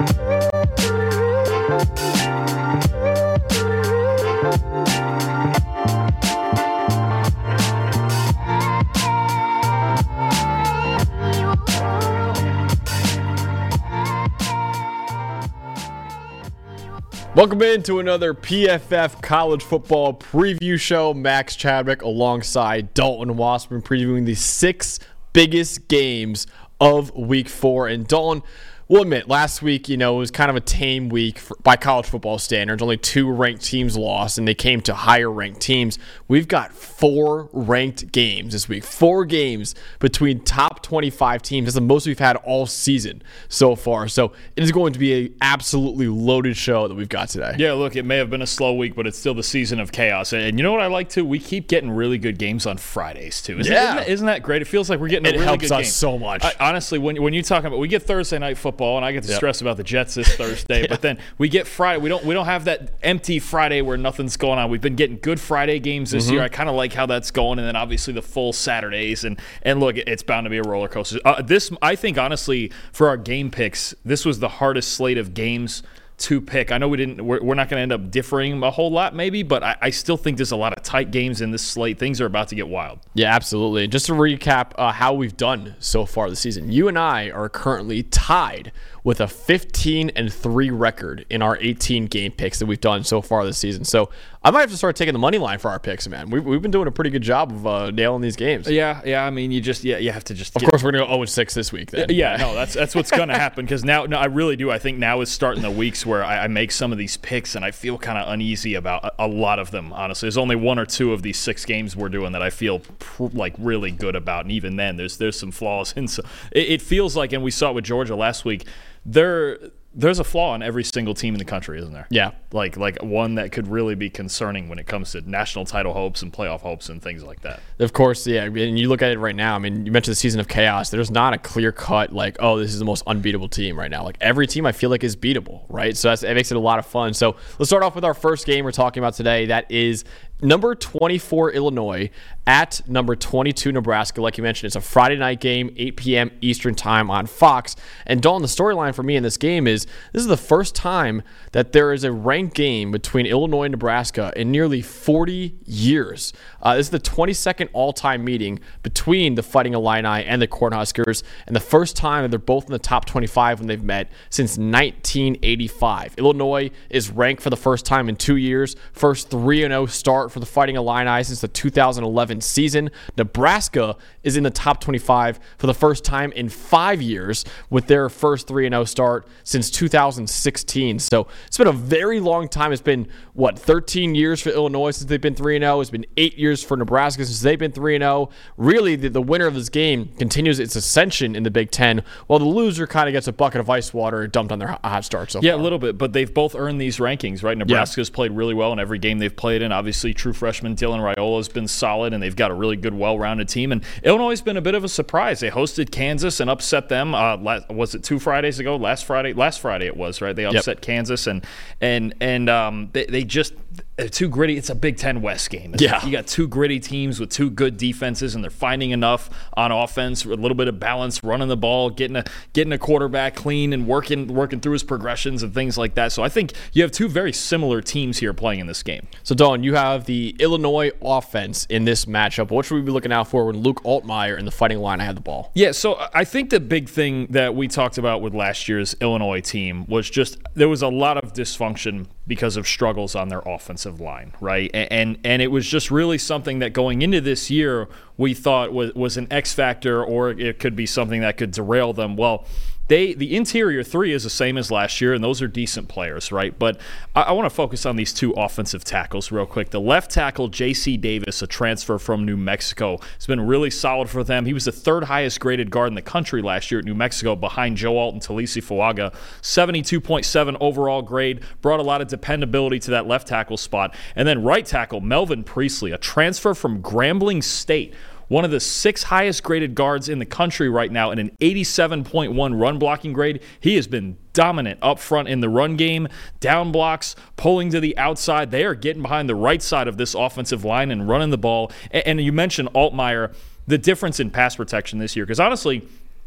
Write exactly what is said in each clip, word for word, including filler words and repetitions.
Welcome into another P F F College Football Preview Show. Max Chadwick alongside Dalton Wasserman previewing the six biggest games of Week Four. And Dalton, we'll admit, last week, you know, it was kind of a tame week for, by college football standards. Only two ranked teams lost, and they came to higher ranked teams. We've got four ranked games this week. Four games between top twenty-five teams. That's the most we've had all season so far. So it is going to be an absolutely loaded show that we've got today. Yeah, look, it may have been a slow week, but it's still the season of chaos. And you know what I like, too? We keep getting really good games on Fridays, too. Isn't, yeah. isn't, that, isn't that great? It feels like we're getting a it really helps good us game. so much. I, honestly, when when you talk about, we get Thursday night football, and I get to yep. stress about the Jets this Thursday, yeah. but then we get Friday. We don't we don't have that empty Friday where nothing's going on. We've been getting good Friday games this mm-hmm. year. I kind of like how that's going, and then obviously the full Saturdays. And and look, it's bound to be a roller coaster. Uh, this, I think, honestly, for our game picks, this was the hardest slate of games to pick. I know we didn't. We're, we're not going to end up differing a whole lot, maybe, but I, I still think there's a lot of tight games in this slate. Things are about to get wild. Yeah, absolutely. Just to recap uh, how we've done so far this season, you and I are currently tied with a fifteen and three record in our eighteen game picks that we've done so far this season. So I might have to start taking the money line for our picks, man. We've, we've been doing a pretty good job of uh, nailing these games. Yeah, yeah. I mean, you just yeah, you have to just. Of get, course, we're gonna go oh and six this week. Then. Yeah, no, that's that's what's gonna happen because now, no, I really do. I think now is starting the weeks where I, I make some of these picks and I feel kind of uneasy about a, a lot of them. Honestly, there's only one or two of these six games we're doing that I feel pr- like really good about, and even then, there's there's some flaws. And so it, it feels like, and we saw it with Georgia last week. There, there's a flaw in every single team in the country, isn't there? Yeah. Like like one that could really be concerning when it comes to national title hopes and playoff hopes and things like that. Of course, yeah. And you look at it right now, I mean, you mentioned the season of chaos. There's not a clear-cut, like, oh, this is the most unbeatable team right now. Like, every team I feel like is beatable, right? So that's, it makes it a lot of fun. So let's start off with our first game we're talking about today. That is number twenty-four Illinois at number twenty-two Nebraska. Like you mentioned, it's a Friday night game, eight p.m. Eastern time on Fox. And Dalton, the storyline for me in this game is this is the first time that there is a ranked game between Illinois and Nebraska in nearly forty years. Uh, this is the twenty-second all-time meeting between the Fighting Illini and the Cornhuskers, and the first time that they're both in the top twenty-five when they've met since nineteen eighty-five. Illinois is ranked for the first time in two years, first three and oh start for the Fighting Illini since the two thousand eleven season. Nebraska is in the top twenty-five for the first time in five years with their first three and oh start since two thousand sixteen. So it's been a very long time. It's been, what, thirteen years for Illinois since they've been three and oh. It's been eight years for Nebraska since they've been three and oh. Really, the, the winner of this game continues its ascension in the Big Ten, while the loser kind of gets a bucket of ice water dumped on their hot start so yeah, far. Yeah, a little bit, but they've both earned these rankings, right? Nebraska's yeah. played really well in every game they've played in. Obviously, true freshman Dylan Raiola has been solid, and they've got a really good, well-rounded team. And Illinois has been a bit of a surprise. They hosted Kansas and upset them. Uh, last, was it two Fridays ago? Last Friday, last Friday it was, right? They upset yep. Kansas, and and and um, they, they just they're too gritty. It's a Big Ten West game. It's yeah, like you got two gritty teams with two good defenses, and they're finding enough on offense, a little bit of balance, running the ball, getting a getting a quarterback clean, and working working through his progressions and things like that. So I think you have two very similar teams here playing in this game. So Dawn, you have the Illinois offense in this matchup. What should we be looking out for when Luke Altmaier and the Fighting Illini had the ball? Yeah, so I think the big thing that we talked about with last year's Illinois team was just there was a lot of dysfunction because of struggles on their offensive line, right? And, and and it was just really something that going into this year we thought was, was an X factor, or it could be something that could derail them. Well, They, the interior three is the same as last year, and those are decent players, right? But I, I want to focus on these two offensive tackles real quick. The left tackle, J C Davis, a transfer from New Mexico, has been really solid for them. He was the third highest graded guard in the country last year at New Mexico, behind Joe Alt and Talisi Fuaga. seventy-two point seven overall grade, brought a lot of dependability to that left tackle spot. And then right tackle, Melvin Priestley, a transfer from Grambling State, one of the six highest graded guards in the country right now, and an eighty-seven point one run blocking grade. He has been dominant up front in the run game, down blocks, pulling to the outside. They are getting behind the right side of this offensive line and running the ball. And you mentioned Altmaier, the difference in pass protection this year, because honestly,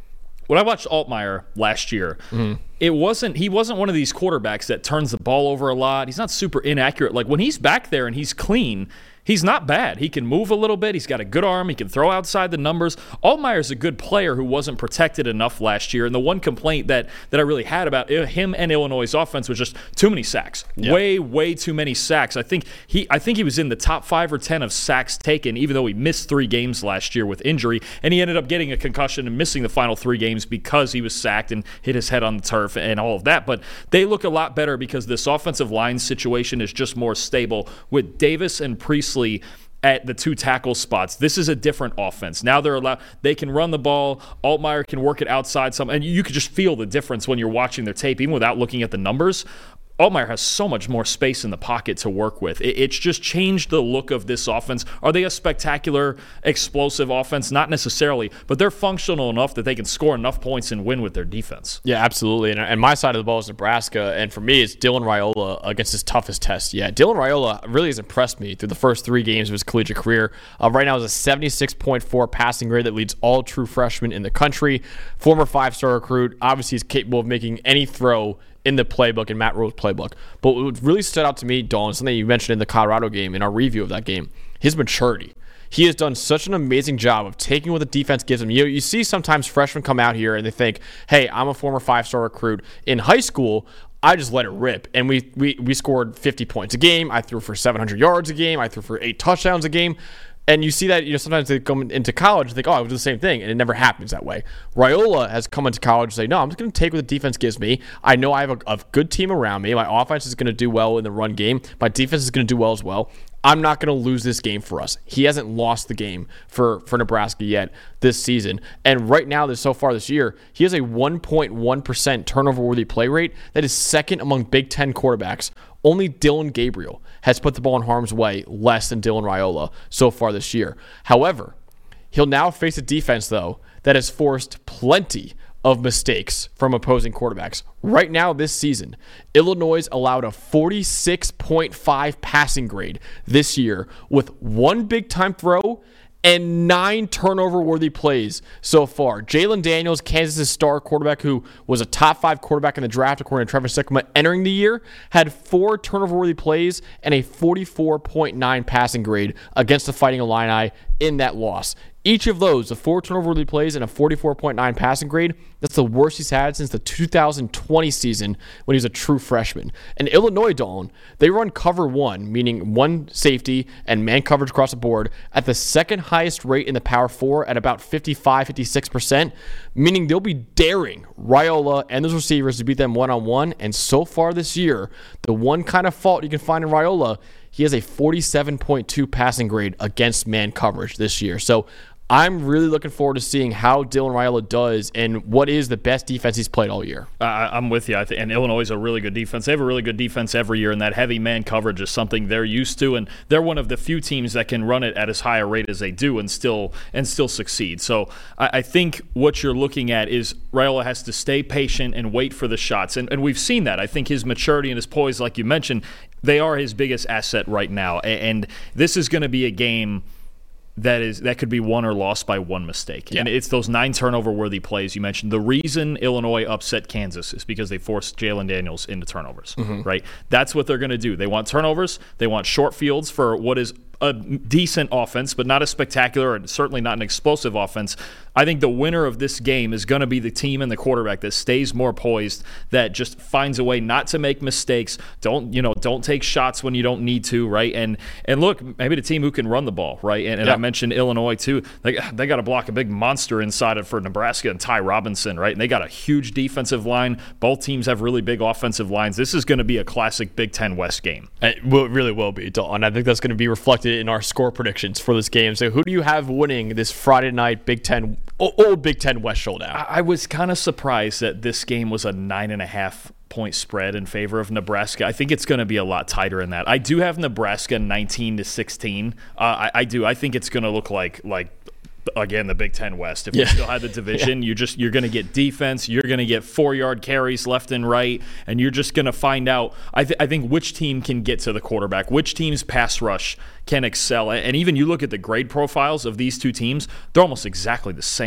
when I watched Altmaier last year, mm-hmm. it wasn't he wasn't one of these quarterbacks that turns the ball over a lot. He's not super inaccurate. Like when he's back there and he's clean, he's not bad. He can move a little bit. He's got a good arm. He can throw outside the numbers. Altmaier's a good player who wasn't protected enough last year. And the one complaint that that I really had about him and Illinois' offense was just too many sacks. Yep. Way, way too many sacks. I think he I think he was in the top five or ten of sacks taken, even though he missed three games last year with injury. And he ended up getting a concussion and missing the final three games because he was sacked and hit his head on the turf and all of that. But they look a lot better because this offensive line situation is just more stable with Davis and Priestley at the two tackle spots. This is a different offense. Now they're allowed, they can run the ball. Altmaier can work it outside some, and you could just feel the difference when you're watching their tape, even without looking at the numbers. Altmaier has so much more space in the pocket to work with. It, it's just changed the look of this offense. Are they a spectacular, explosive offense? Not necessarily, but they're functional enough that they can score enough points and win with their defense. Yeah, absolutely. And, and my side of the ball is Nebraska, and for me, it's Dylan Raiola against his toughest test yet. Dylan Raiola really has impressed me through the first three games of his collegiate career. Uh, right now, is a seventy-six point four passing grade that leads all true freshmen in the country. Former five-star recruit. Obviously, he's capable of making any throw in the playbook, in Matt Rhule's playbook. But what really stood out to me, Dalton, something you mentioned in the Colorado game, in our review of that game, his maturity. He has done such an amazing job of taking what the defense gives him. You, you see sometimes freshmen come out here and they think, hey, I'm a former five-star recruit. In high school, I just let it rip. And we, we, we scored fifty points a game. I threw for seven hundred yards a game. I threw for eight touchdowns a game. And you see that, you know, sometimes they come into college and think, oh, I would do the same thing, and it never happens that way. Raiola has come into college and say, no, I'm just going to take what the defense gives me. I know I have a, a good team around me. My offense is going to do well in the run game. My defense is going to do well as well. I'm not going to lose this game for us. He hasn't lost the game for, for Nebraska yet this season. And right now, this so far this year, he has a one point one percent turnover-worthy play rate that is second among Big Ten quarterbacks. Only Dylan Gabriel has put the ball in harm's way less than Dylan Raiola so far this year. However, he'll now face a defense, though, that has forced plenty of mistakes from opposing quarterbacks. Right now this season, Illinois allowed a forty-six point five passing grade this year with one big-time throw and nine turnover-worthy plays so far. Jalen Daniels, Kansas' star quarterback, who was a top five quarterback in the draft, according to Trevor Sikkema, entering the year, had four turnover-worthy plays and a forty-four point nine passing grade against the Fighting Illini in that loss. Each of those, the four turnover-worthy plays and a forty-four point nine passing grade, that's the worst he's had since the two thousand twenty season when he was a true freshman. And Illinois, Dawn, they run cover one, meaning one safety and man coverage across the board, at the second highest rate in the Power Four at about fifty-five, fifty-six percent, meaning they'll be daring Raiola and those receivers to beat them one-on-one. And so far this year, the one kind of fault you can find in Raiola, he has a forty-seven point two passing grade against man coverage this year. So I'm really looking forward to seeing how Dylan Raiola does and what is the best defense he's played all year. Uh, I'm with you. I think, and Illinois is a really good defense. They have a really good defense every year, and that heavy man coverage is something they're used to, and they're one of the few teams that can run it at as high a rate as they do and still and still succeed. So I, I think what you're looking at is Raiola has to stay patient and wait for the shots, and, and we've seen that. I think his maturity and his poise, like you mentioned, they are his biggest asset right now, and, and this is going to be a game that is that could be won or lost by one mistake. Yeah. And it's those nine turnover-worthy plays you mentioned. The reason Illinois upset Kansas is because they forced Jalen Daniels into turnovers, mm-hmm. right? That's what they're going to do. They want turnovers. They want short fields for what is a decent offense, but not a spectacular and certainly not an explosive offense. I think the winner of this game is going to be the team and the quarterback that stays more poised, that just finds a way not to make mistakes. Don't you know? Don't take shots when you don't need to, right? And and look, maybe the team who can run the ball, right? And, and yeah. I mentioned Illinois too. They they got to block a big monster inside it for Nebraska and Ty Robinson, right? And they got a huge defensive line. Both teams have really big offensive lines. This is going to be a classic Big Ten West game. It will, really will be, Dalton. I think that's going to be reflected in our score predictions for this game. So who do you have winning this Friday night Big Ten, old Big Ten West showdown? I was kind of surprised that this game was a nine and a half point spread in favor of Nebraska. I think it's going to be a lot tighter in that. I do have Nebraska nineteen to sixteen. Uh, I, I do. I think it's going to look like like. Again, the Big Ten West. If yeah. you still had the division, yeah. you just you're going to get defense. You're going to get four yard carries left and right, and you're just going to find out. I, th- I think which team can get to the quarterback, which team's pass rush can excel, and even you look at the grade profiles of these two teams; they're almost exactly the same.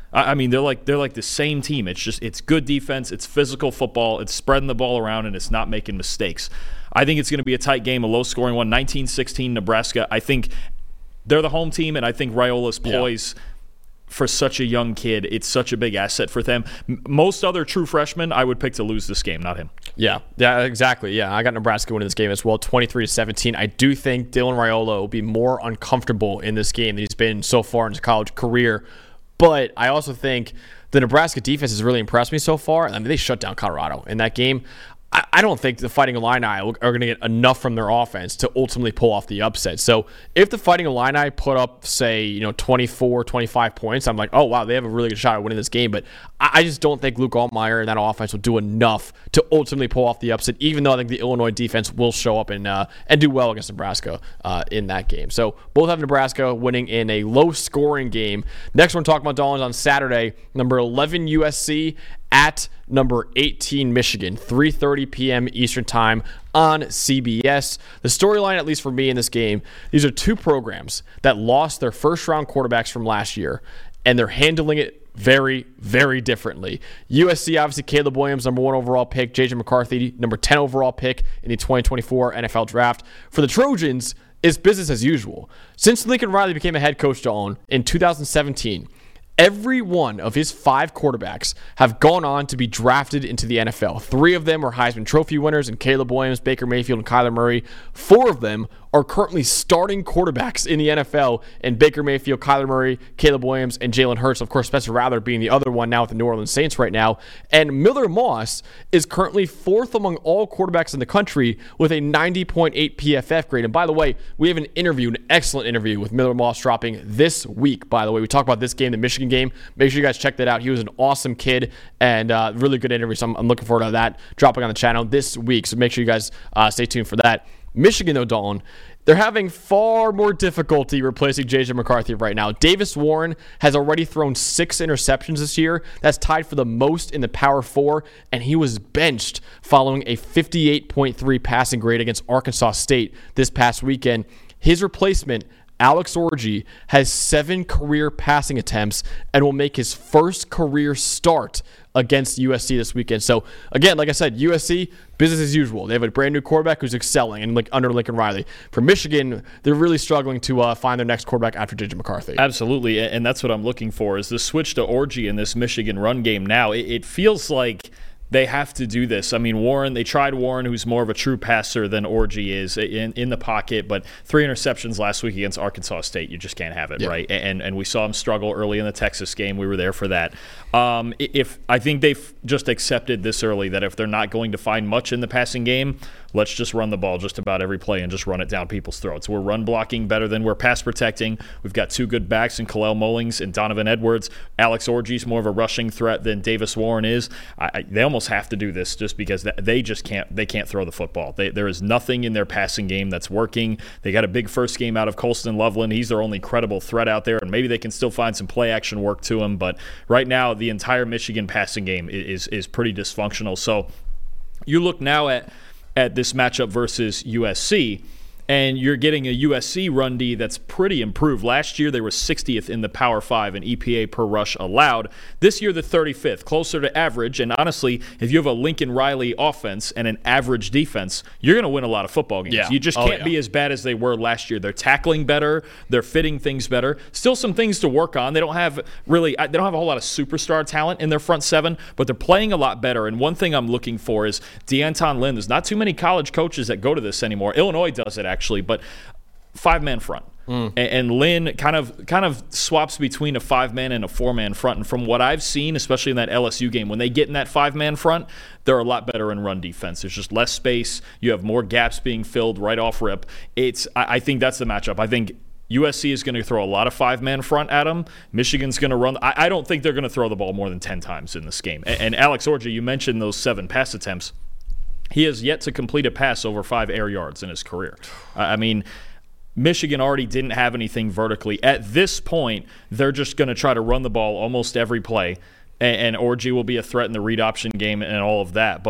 I mean, they're like they're like the same team. It's just it's good defense, it's physical football, it's spreading the ball around, and it's not making mistakes. I think it's going to be a tight game, a low-scoring one, nineteen sixteen Nebraska. I think they're the home team, and I think Raiola's poise yeah. for such a young kid, it's such a big asset for them. Most other true freshmen, I would pick to lose this game, not him. Yeah, yeah, exactly. Yeah, I got Nebraska winning this game as well, twenty-three to seventeen. I do think Dylan Raiola will be more uncomfortable in this game than he's been so far in his college career. But I also think the Nebraska defense has really impressed me so far. I mean, they shut down Colorado in that game. I, I don't think the Fighting Illini are going to get enough from their offense to ultimately pull off the upset. So if the Fighting Illini put up, say, you know, twenty-four, twenty-five points, I'm like, oh, wow, they have a really good shot at winning this game. But I, I just don't think Luke Altmaier and that offense will do enough to ultimately pull off the upset, even though I think the Illinois defense will show up and uh, and do well against Nebraska uh, in that game. So both have Nebraska winning in a low-scoring game. Next one, talking about Dollars on Saturday, number eleven U S C at number eighteen Michigan, three thirty p.m. Eastern Time on C B S. The storyline, at least for me in this game, these are two programs that lost their first-round quarterbacks from last year, and they're handling it very, very differently. U S C, obviously, Caleb Williams, number one overall pick. J J McCarthy, number ten overall pick in the twenty twenty-four N F L Draft. For the Trojans, it's business as usual. Since Lincoln Riley became a head coach, Dawn, in two thousand seventeen, every one of his five quarterbacks have gone on to be drafted into the N F L. Three of them are Heisman Trophy winners in Caleb Williams, Baker Mayfield, and Kyler Murray. Four of them are currently starting quarterbacks in the N F L, and Baker Mayfield, Kyler Murray, Caleb Williams, and Jalen Hurts. Of course, Spencer Rattler being the other one now with the New Orleans Saints right now. And Miller Moss is currently fourth among all quarterbacks in the country with a ninety point eight P F F grade. And by the way, we have an interview, an excellent interview with Miller Moss dropping this week, by the way. We talked about this game, the Michigan game. Make sure you guys check that out. He was an awesome kid and uh, really good interview. So I'm, I'm looking forward to that dropping on the channel this week. So make sure you guys uh, stay tuned for that. Michigan, though, Dalton, they're having far more difficulty replacing J J McCarthy right now. Davis Warren has already thrown six interceptions this year. That's tied for the most in the Power Four, and he was benched following a fifty-eight point three passing grade against Arkansas State this past weekend. His replacement, Alex Orji, has seven career passing attempts and will make his first career start against U S C this weekend. So, again, like I said, U S C, business as usual. They have a brand new quarterback who's excelling and like under Lincoln Riley. For Michigan, they're really struggling to uh, find their next quarterback after J J McCarthy. Absolutely, and that's what I'm looking for is the switch to Orji in this Michigan run game now. It, it feels like they have to do this. I mean, Warren, they tried Warren, who's more of a true passer than Orji is in, in the pocket, but three interceptions last week against Arkansas State. You just can't have it, yeah. right? And and we saw him struggle early in the Texas game. We were there for that. Um, if I think they've just accepted this early that if they're not going to find much in the passing game, let's just run the ball just about every play and just run it down people's throats. We're run blocking better than we're pass protecting. We've got two good backs in Kalel Mullings and Donovan Edwards. Alex Orji's more of a rushing threat than Davis Warren is. I, I, they almost have to do this just because they just can't they can't throw the football. They, there is nothing in their passing game that's working. They got a big first game out of Colston Loveland. He's their only credible threat out there, and maybe they can still find some play action work to him. But right now, the entire Michigan passing game is is pretty dysfunctional. So you look now at at this matchup versus U S C, and you're getting a U S C run D that's pretty improved. Last year, they were sixtieth in the Power Five in E P A per rush allowed. This year, they're thirty-fifth, closer to average. And honestly, if you have a Lincoln Riley offense and an average defense, you're going to win a lot of football games. Yeah. You just oh, can't yeah. be as bad as they were last year. They're tackling better. They're fitting things better. Still some things to work on. They don't have really, they don't have a whole lot of superstar talent in their front seven, but they're playing a lot better. And one thing I'm looking for is D'Anton Lynn. There's not too many college coaches that go to this anymore. Illinois does it, actually. Actually, but five-man front. Mm. And, and Lynn kind of kind of swaps between a five-man and a four-man front. And from what I've seen, especially in that L S U game, when they get in that five-man front, they're a lot better in run defense. There's just less space. You have more gaps being filled right off rip. It's I, I think that's the matchup. I think U S C is going to throw a lot of five-man front at them. Michigan's going to run. I, I don't think they're going to throw the ball more than ten times in this game. And, and Alex Orji, you mentioned those seven pass attempts. He has yet to complete a pass over five air yards in his career. I mean, Michigan already didn't have anything vertically. At this point, they're just going to try to run the ball almost every play, and, and Orji will be a threat in the read option game and all of that. But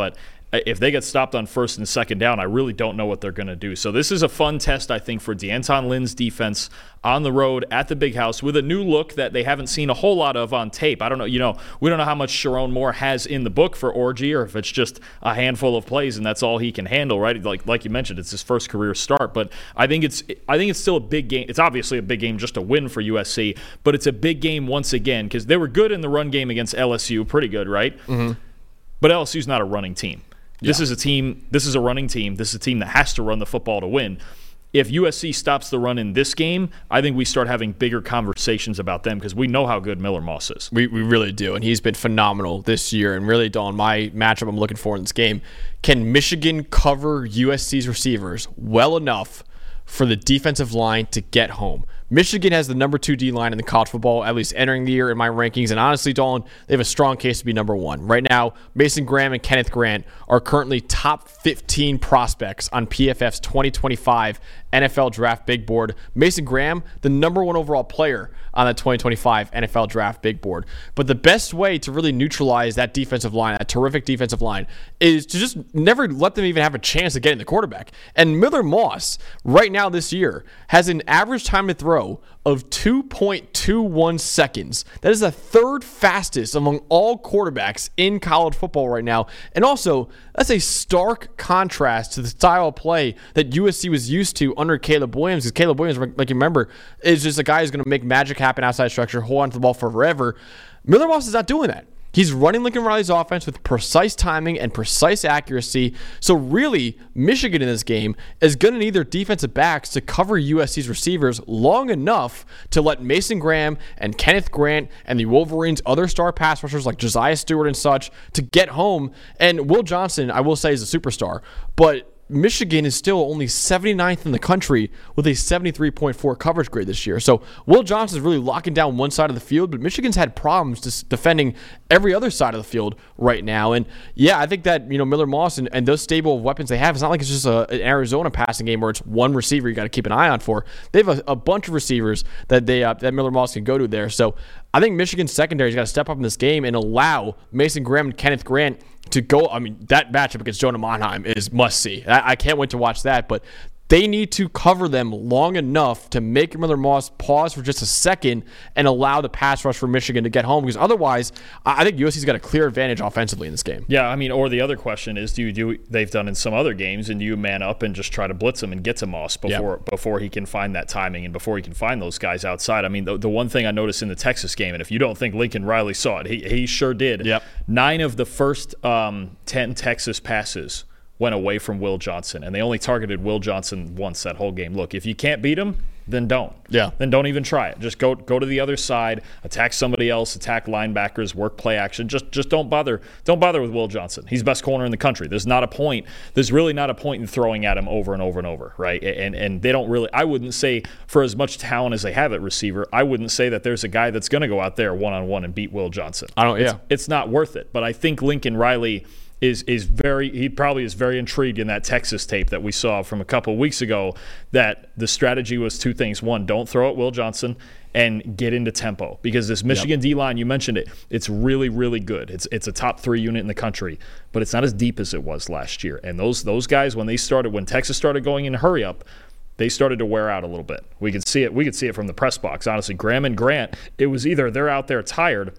if they get stopped on first and second down, I really don't know what they're going to do. So this is a fun test, I think, for D'Anton Lynn's defense on the road at the Big House with a new look that they haven't seen a whole lot of on tape. I don't know, you know, we don't know how much Sharon Moore has in the book for Orji, or if it's just a handful of plays and that's all he can handle, right? Like like you mentioned, it's his first career start, but I think it's I think it's still a big game. It's obviously a big game just to win for U S C, but it's a big game once again because they were good in the run game against L S U, pretty good, right? Mm-hmm. But L S U's not a running team. This yeah. is a team, this is a running team. This is a team that has to run the football to win. If U S C stops the run in this game, I think we start having bigger conversations about them because we know how good Miller Moss is. We we really do, and he's been phenomenal this year. And really, Dawn, my matchup I'm looking for in this game, can Michigan cover U S C's receivers well enough for the defensive line to get home? Michigan has the number two D-line in the college football, at least entering the year in my rankings. And honestly, Dawn, they have a strong case to be number one. Right now, Mason Graham and Kenneth Grant are currently top fifteen prospects on P F F's twenty twenty-five N F L Draft Big Board. Mason Graham, the number one overall player on the twenty twenty-five N F L Draft Big Board. But the best way to really neutralize that defensive line, that terrific defensive line, is to just never let them even have a chance of getting the quarterback. And Miller Moss, right now this year, has an average time to throw of two point two one seconds. That is the third fastest among all quarterbacks in college football right now. And also, that's a stark contrast to the style of play that U S C was used to under Caleb Williams. Because Caleb Williams, like you remember, is just a guy who's going to make magic happen outside structure, hold on to the ball for forever. Miller Moss is not doing that. He's running Lincoln Riley's offense with precise timing and precise accuracy. So really, Michigan in this game is going to need their defensive backs to cover U S C's receivers long enough to let Mason Graham and Kenneth Grant and the Wolverines' other star pass rushers like Josiah Stewart and such to get home. And Will Johnson, I will say, is a superstar, but Michigan is still only seventy-ninth in the country with a seventy-three point four coverage grade this year. So Will Johnson is really locking down one side of the field, but Michigan's had problems just defending every other side of the field right now. And yeah, I think that, you know, Miller Moss and, and those stable of weapons they have, it's not like it's just a, an Arizona passing game where it's one receiver you got to keep an eye on for. They have a, a bunch of receivers that they uh, that Miller Moss can go to there. So I think Michigan's secondary's got to step up in this game and allow Mason Graham and Kenneth Grant to go. I mean, that matchup against Jonah Monheim is must-see. I, I can't wait to watch that, but they need to cover them long enough to make Miller Moss pause for just a second and allow the pass rush for Michigan to get home, because otherwise, I think U S C's got a clear advantage offensively in this game. Yeah, I mean, or the other question is, do you do they've done in some other games, and do you man up and just try to blitz him and get to Moss before yep. before he can find that timing and before he can find those guys outside? I mean, the, the one thing I noticed in the Texas game, and if you don't think Lincoln Riley saw it, he, he sure did. Yep. Nine of the first um, ten Texas passes went away from Will Johnson, and they only targeted Will Johnson once that whole game. Look, if you can't beat him, then don't. Yeah. Then don't even try it. Just go go to the other side, attack somebody else, attack linebackers, work play action. Just just don't bother don't bother with Will Johnson. He's best corner in the country. There's not a point. There's really not a point in throwing at him over and over and over, right? And and they don't really, I wouldn't say, for as much talent as they have at receiver, I wouldn't say that there's a guy that's going to go out there one-on-one and beat Will Johnson. I don't, yeah. It's, it's not worth it. But I think Lincoln Riley is is very he probably is very intrigued in that Texas tape that we saw from a couple of weeks ago, that the strategy was two things. One, don't throw at Will Johnson, and get into tempo, because this Michigan yep. D-line, you mentioned it, it's really, really good. It's it's a top three unit in the country, but it's not as deep as it was last year. And those those guys, when they started, when Texas started going in hurry up, they started to wear out a little bit. We could see it. We could see it from the press box. Honestly, Graham and Grant, it was either they're out there tired,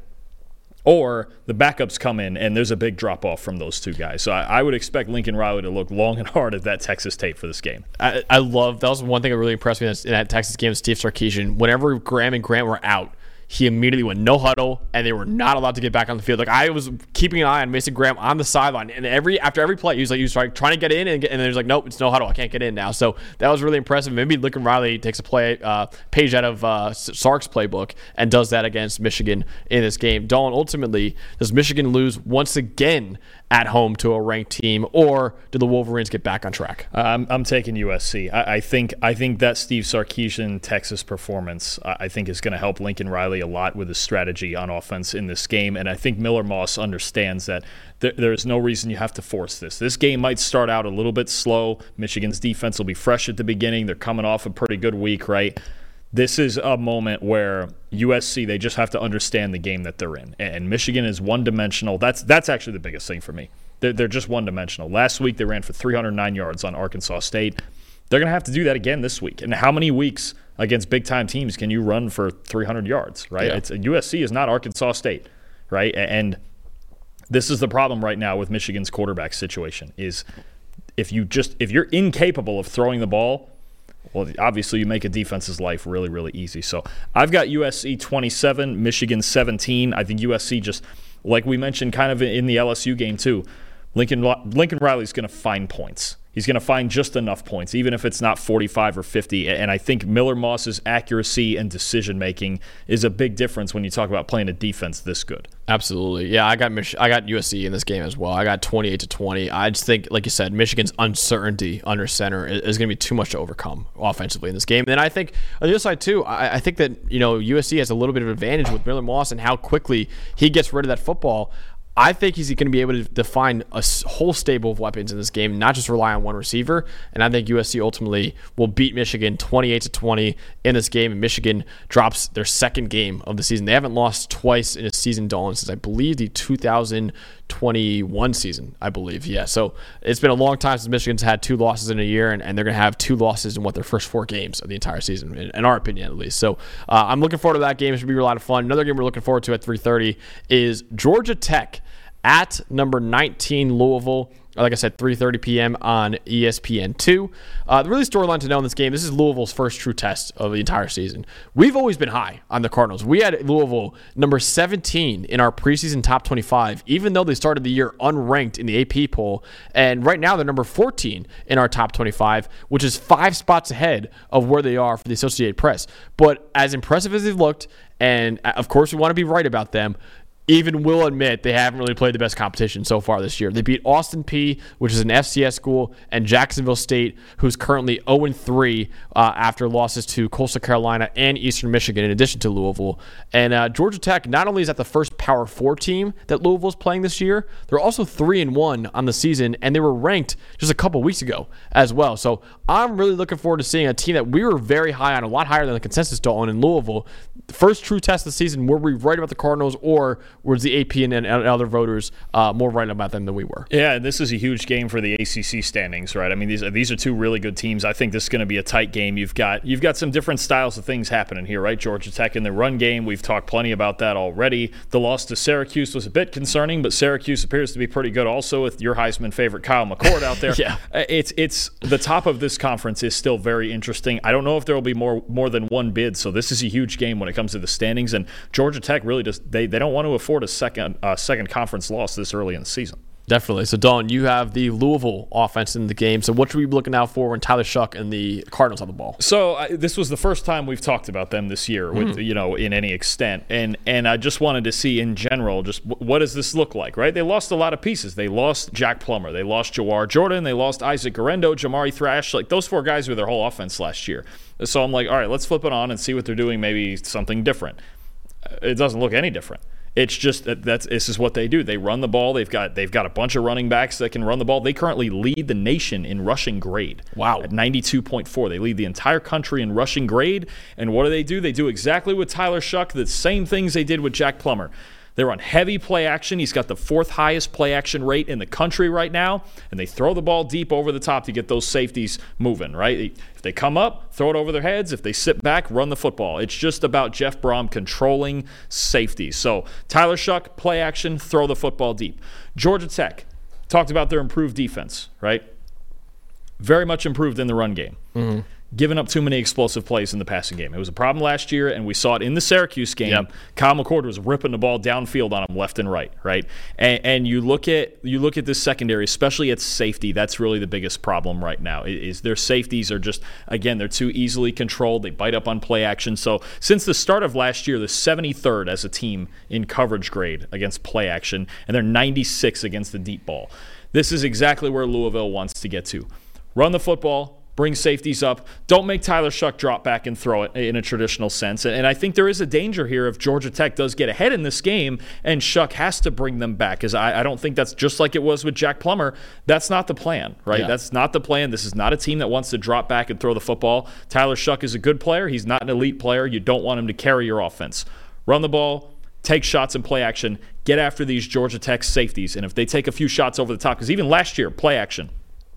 or the backups come in and there's a big drop-off from those two guys. So I, I would expect Lincoln Riley to look long and hard at that Texas tape for this game. I, I love, that was one thing that really impressed me in that Texas game, Steve Sarkisian. Whenever Graham and Grant were out, he immediately went no huddle, and they were not allowed to get back on the field. Like, I was keeping an eye on Mason Graham on the sideline, and every after every play, he was like, he was trying, trying to get in, and, get, and then he was like, nope, it's no huddle, I can't get in now. So that was really impressive. Maybe Lincoln Riley takes a play uh, page out of uh, Sark's playbook and does that against Michigan in this game. Dawn, ultimately, does Michigan lose once again at home to a ranked team, or do the Wolverines get back on track? Uh, I'm, I'm taking U S C. I, I think I think that Steve Sarkisian Texas performance, uh, I think, is going to help Lincoln Riley a lot with his strategy on offense in this game. And I think Miller Moss understands that th- there's no reason you have to force this. This game might start out a little bit slow. Michigan's defense will be fresh at the beginning. They're coming off a pretty good week, right? This is a moment where U S C, they just have to understand the game that they're in. And Michigan is one-dimensional. That's that's actually the biggest thing for me. They're, they're just one-dimensional. Last week, they ran for three hundred nine yards on Arkansas State. They're going to have to do that again this week. And how many weeks against big-time teams can you run for three hundred yards, right? Yeah. It's, U S C is not Arkansas State, right? And this is the problem right now with Michigan's quarterback situation is if you just if you're incapable of throwing the ball, well, obviously you make a defense's life really, really easy. So I've got U S C twenty-seven, Michigan seventeen. I think U S C just, like we mentioned kind of in the L S U game too, Lincoln Lincoln Riley's going to find points. He's going to find just enough points, even if it's not forty-five or fifty. And I think Miller Moss's accuracy and decision-making is a big difference when you talk about playing a defense this good. Absolutely. Yeah, I got Mich- I got U S C in this game as well. I got twenty-eight to twenty. I just think, like you said, Michigan's uncertainty under center is, is going to be too much to overcome offensively in this game. And then I think on the other side too, I, I think that, you know, U S C has a little bit of advantage with Miller Moss and how quickly he gets rid of that football. I think he's going to be able to define a whole stable of weapons in this game, not just rely on one receiver. And I think U S C ultimately will beat Michigan twenty-eight to twenty in this game. And Michigan drops their second game of the season. They haven't lost twice in a season, Dolan, since I believe the two thousand twenty-one season, I believe. Yeah, so it's been a long time since Michigan's had two losses in a year, and, and they're going to have two losses in what their first four games of the entire season, in, in our opinion at least. So uh, I'm looking forward to that game. It should be a lot of fun. Another game we're looking forward to at three thirty is Georgia Tech at number nineteen Louisville. Like I said, three thirty p.m. on E S P N two. Uh, the really storyline to know in this game, this is Louisville's first true test of the entire season. We've always been high on the Cardinals. We had Louisville number seventeen in our preseason top twenty-five, even though they started the year unranked in the A P poll. And right now they're number fourteen in our top twenty-five, which is five spots ahead of where they are for the Associated Press. But as impressive as they've looked, and of course we want to be right about them, even will admit they haven't really played the best competition so far this year. They beat Austin Peay, which is an F C S school, and Jacksonville State, who's currently oh and three uh, after losses to Coastal Carolina and Eastern Michigan, in addition to Louisville. And uh, Georgia Tech not only is that the first Power Four team that Louisville's playing this year, they're also three and one on the season, and they were ranked just a couple weeks ago as well. So I'm really looking forward to seeing a team that we were very high on, a lot higher than the consensus to own in Louisville. The first true test of the season, were we right about the Cardinals, or was the A P and, and other voters uh, more right about them than we were? Yeah, this is a huge game for the A C C standings, right? I mean, these are, these are two really good teams. I think this is going to be a tight game. You've got you've got some different styles of things happening here, right? Georgia Tech in the run game, we've talked plenty about that already. The loss to Syracuse was a bit concerning, but Syracuse appears to be pretty good also with your Heisman favorite Kyle McCord out there. Yeah. It's it's the top of this conference is still very interesting. I don't know if there will be more more than one bid, so this is a huge game when it comes to the standings. And Georgia Tech really just they, they don't want to afford a second uh, second conference loss this early in the season. Definitely. So, Dawn, you have the Louisville offense in the game. So what should we be looking out for when Tyler Shuck and the Cardinals have the ball? So uh, this was the first time we've talked about them this year, with mm. you know, in any extent, and and I just wanted to see in general, just w- what does this look like, right? They lost a lot of pieces. They lost Jack Plummer, they lost Jawar Jordan, they lost Isaac Garendo, Jamari Thrash. Like those four guys were their whole offense last year. So I'm like, all right, let's flip it on and see what they're doing. Maybe something different. It doesn't look any different. It's just that that's this is what they do. They run the ball. They've got they've got a bunch of running backs that can run the ball. They currently lead the nation in rushing grade. Wow. At ninety-two point four. They lead the entire country in rushing grade. And what do they do? They do exactly with Tyler Shuck, the same things they did with Jack Plummer. They run heavy play action. He's got the fourth highest play action rate in the country right now. And they throw the ball deep over the top to get those safeties moving, right? If they come up, throw it over their heads. If they sit back, run the football. It's just about Jeff Brom controlling safeties. So Tyler Shuck, play action, throw the football deep. Georgia Tech, talked about their improved defense, right? Very much improved in the run game. Mm-hmm. Giving up too many explosive plays in the passing game. It was a problem last year, and we saw it in the Syracuse game. Yep. Kyle McCord was ripping the ball downfield on him left and right, right? And, and you look at you look at this secondary, especially at safety. That's really the biggest problem right now. Is their safeties are just, again, they're too easily controlled. They bite up on play action. So since the start of last year, they're seventy-third as a team in coverage grade against play action, and they're ninety-six against the deep ball. This is exactly where Louisville wants to get to. Run the football. Bring safeties up. Don't make Tyler Shuck drop back and throw it in a traditional sense. And I think there is a danger here if Georgia Tech does get ahead in this game and Shuck has to bring them back, because I, I don't think that's just like it was with Jack Plummer. That's not the plan, right? Yeah. That's not the plan. This is not a team that wants to drop back and throw the football. Tyler Shuck is a good player. He's not an elite player. You don't want him to carry your offense. Run the ball. take shots and play action, get after these Georgia Tech safeties. And if they take a few shots over the top, because even last year, play action,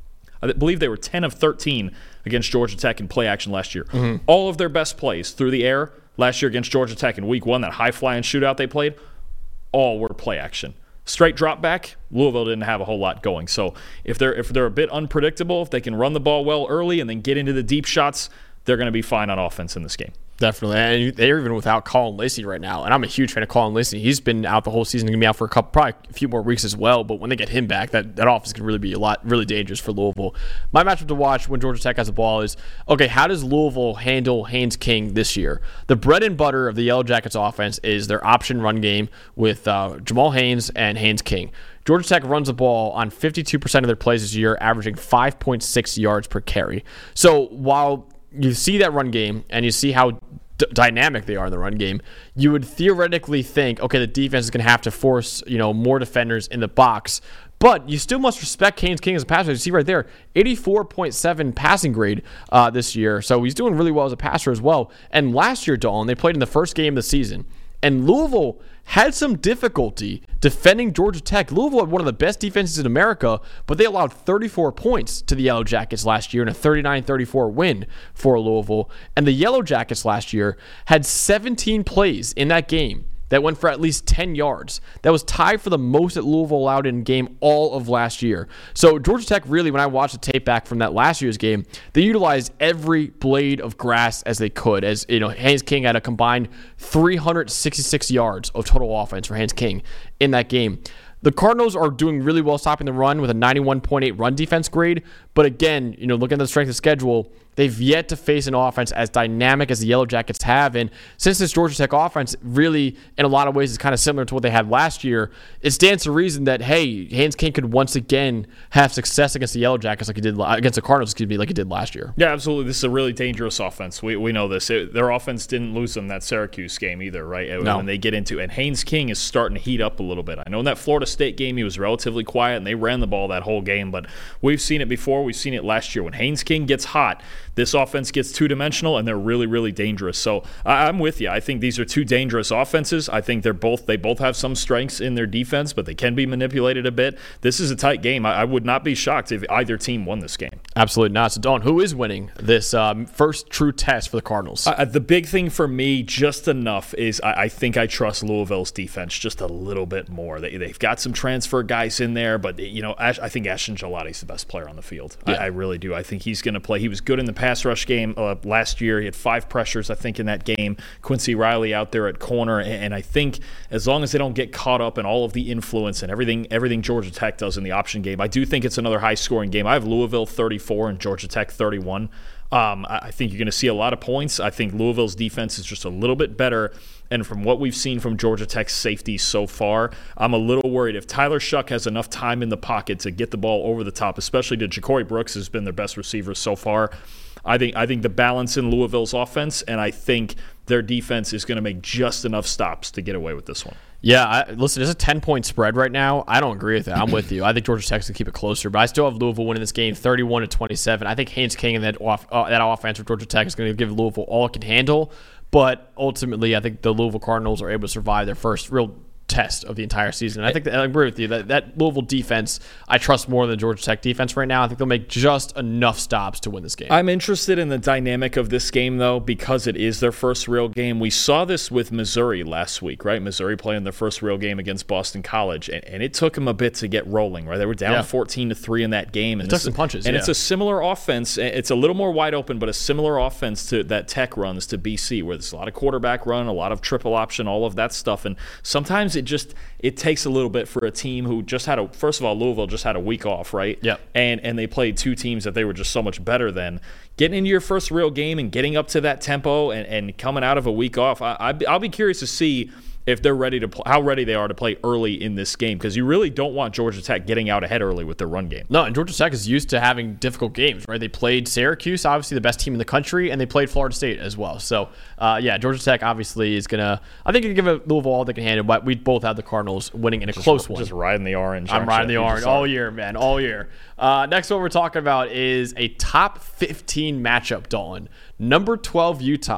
I believe they were ten of thirteen against Georgia Tech in play action last year. Mm-hmm. All of their best plays through the air last year against Georgia Tech in week one, that high-flying shootout they played, all were play action. Straight drop back, Louisville didn't have a whole lot going. So if they're if they're a bit unpredictable, if they can run the ball well early and then get into the deep shots, they're going to be fine on offense in this game. Definitely. And they're even without Colin Lacey right now. And I'm a huge fan of Colin Lacey. He's been out the whole season, going to be out for a couple, probably a few more weeks as well. But when they get him back, that, that offense can really be a lot, really dangerous for Louisville. My matchup to watch when Georgia Tech has the ball is, okay, how does Louisville handle Haynes King this year? The bread and butter of the Yellow Jackets offense is their option run game with uh, Jamal Haynes and Haynes King. Georgia Tech runs the ball on fifty-two percent of their plays this year, averaging five point six yards per carry. So while you see that run game and you see how d- dynamic they are in the run game, you would theoretically think, okay, the defense is going to have to force, you know, more defenders in the box. But you still must respect Haynes King as a passer. You see right there, eighty-four point seven passing grade uh, this year. So he's doing really well as a passer as well. And last year, Dalton, they played in the first game of the season. And Louisville had some difficulty defending Georgia Tech. Louisville had one of the best defenses in America, but they allowed thirty-four points to the Yellow Jackets last year in a thirty-nine thirty-four win for Louisville. And the Yellow Jackets last year had seventeen plays in that game that went for at least ten yards. That was tied for the most that Louisville allowed in a game all of last year. So Georgia Tech really, when I watched the tape back from that last year's game, they utilized every blade of grass as they could. As you know, Haynes King had a combined three hundred sixty-six yards of total offense for Haynes King in that game. The Cardinals are doing really well stopping the run with a ninety-one point eight run defense grade. But again, you know, looking at the strength of schedule, they've yet to face an offense as dynamic as the Yellow Jackets have. And since this Georgia Tech offense really, in a lot of ways, is kind of similar to what they had last year, it stands to reason that, hey, Haynes King could once again have success against the Yellow Jackets like he did, against the Cardinals, excuse me, like he did last year. Yeah, absolutely. This is a really dangerous offense. We we know this. It, their offense didn't lose them that Syracuse game either, right? No. When they get into it. And Haynes King is starting to heat up a little bit. I know in that Florida State game, he was relatively quiet, and they ran the ball that whole game. But we've seen it before. We've seen it last year. When Haynes King gets hot, this offense gets two-dimensional, and they're really, really dangerous. So I, I'm with you. I think these are two dangerous offenses. I think they're both they both have some strengths in their defense, but they can be manipulated a bit. This is a tight game. I, I would not be shocked if either team won this game. Absolutely not. So, Dawn, who is winning this um, first true test for the Cardinals? Uh, the big thing for me, just enough, is I, I think I trust Louisville's defense just a little bit more. They, they've got some transfer guys in there, but you know, Ash, I think Ashton Gelati's the best player on the field. Yeah. I, I really do. I think he's going to play. He was good in the pass rush game uh, last year. He had five pressures, I think, in that game. Quincy Riley out there at corner, and, and I think as long as they don't get caught up in all of the influence and everything, everything Georgia Tech does in the option game, I do think it's another high-scoring game. I have Louisville thirty-four and Georgia Tech thirty-one. Um, I think you're going to see a lot of points. I think Louisville's defense is just a little bit better. And from what we've seen from Georgia Tech's safety so far, I'm a little worried if Tyler Shuck has enough time in the pocket to get the ball over the top, especially to Ja'Cory Brooks, who's been their best receiver so far. I think I think the balance in Louisville's offense, and I think their defense is going to make just enough stops to get away with this one. Yeah, I, listen, it's a ten-point spread right now. I don't agree with that. I'm with you. I think Georgia Tech's going to keep it closer, but I still have Louisville winning this game thirty-one to twenty-seven. I think Haynes King and that, off, uh, that offense for Georgia Tech is going to give Louisville all it can handle, but ultimately I think the Louisville Cardinals are able to survive their first real test of the entire season. And I think that, I agree with you that that Louisville defense I trust more than the Georgia Tech defense right now. I think they'll make just enough stops to win this game. I'm interested in the dynamic of this game though, because it is their first real game. We saw this with Missouri last week, right? Missouri playing their first real game against Boston College, and, and it took them a bit to get rolling, right? They were down yeah. fourteen to three in that game, and it took some punches. And yeah. it's a similar offense. It's a little more wide open, but a similar offense to that Tech runs to B C, where there's a lot of quarterback run, a lot of triple option, all of that stuff, and sometimes it just it takes a little bit for a team who just had a first of all Louisville just had a week off, right? Yep. And and they played two teams that they were just so much better than. Getting into your first real game and getting up to that tempo and, and coming out of a week off, I, I I'll be curious to see if they're ready to play, how ready they are to play early in this game, because you really don't want Georgia Tech getting out ahead early with their run game. No, and Georgia Tech is used to having difficult games, right? They played Syracuse, obviously the best team in the country, and they played Florida State as well. So, uh, yeah, Georgia Tech obviously is going to, I think, you can give it Louisville all they can handle, but we both have the Cardinals winning in a just, close one. Just riding the orange. I'm riding the orange all year, man, all year. Uh, next one we're talking about is a top fifteen matchup, Dalton. Number twelve, Utah,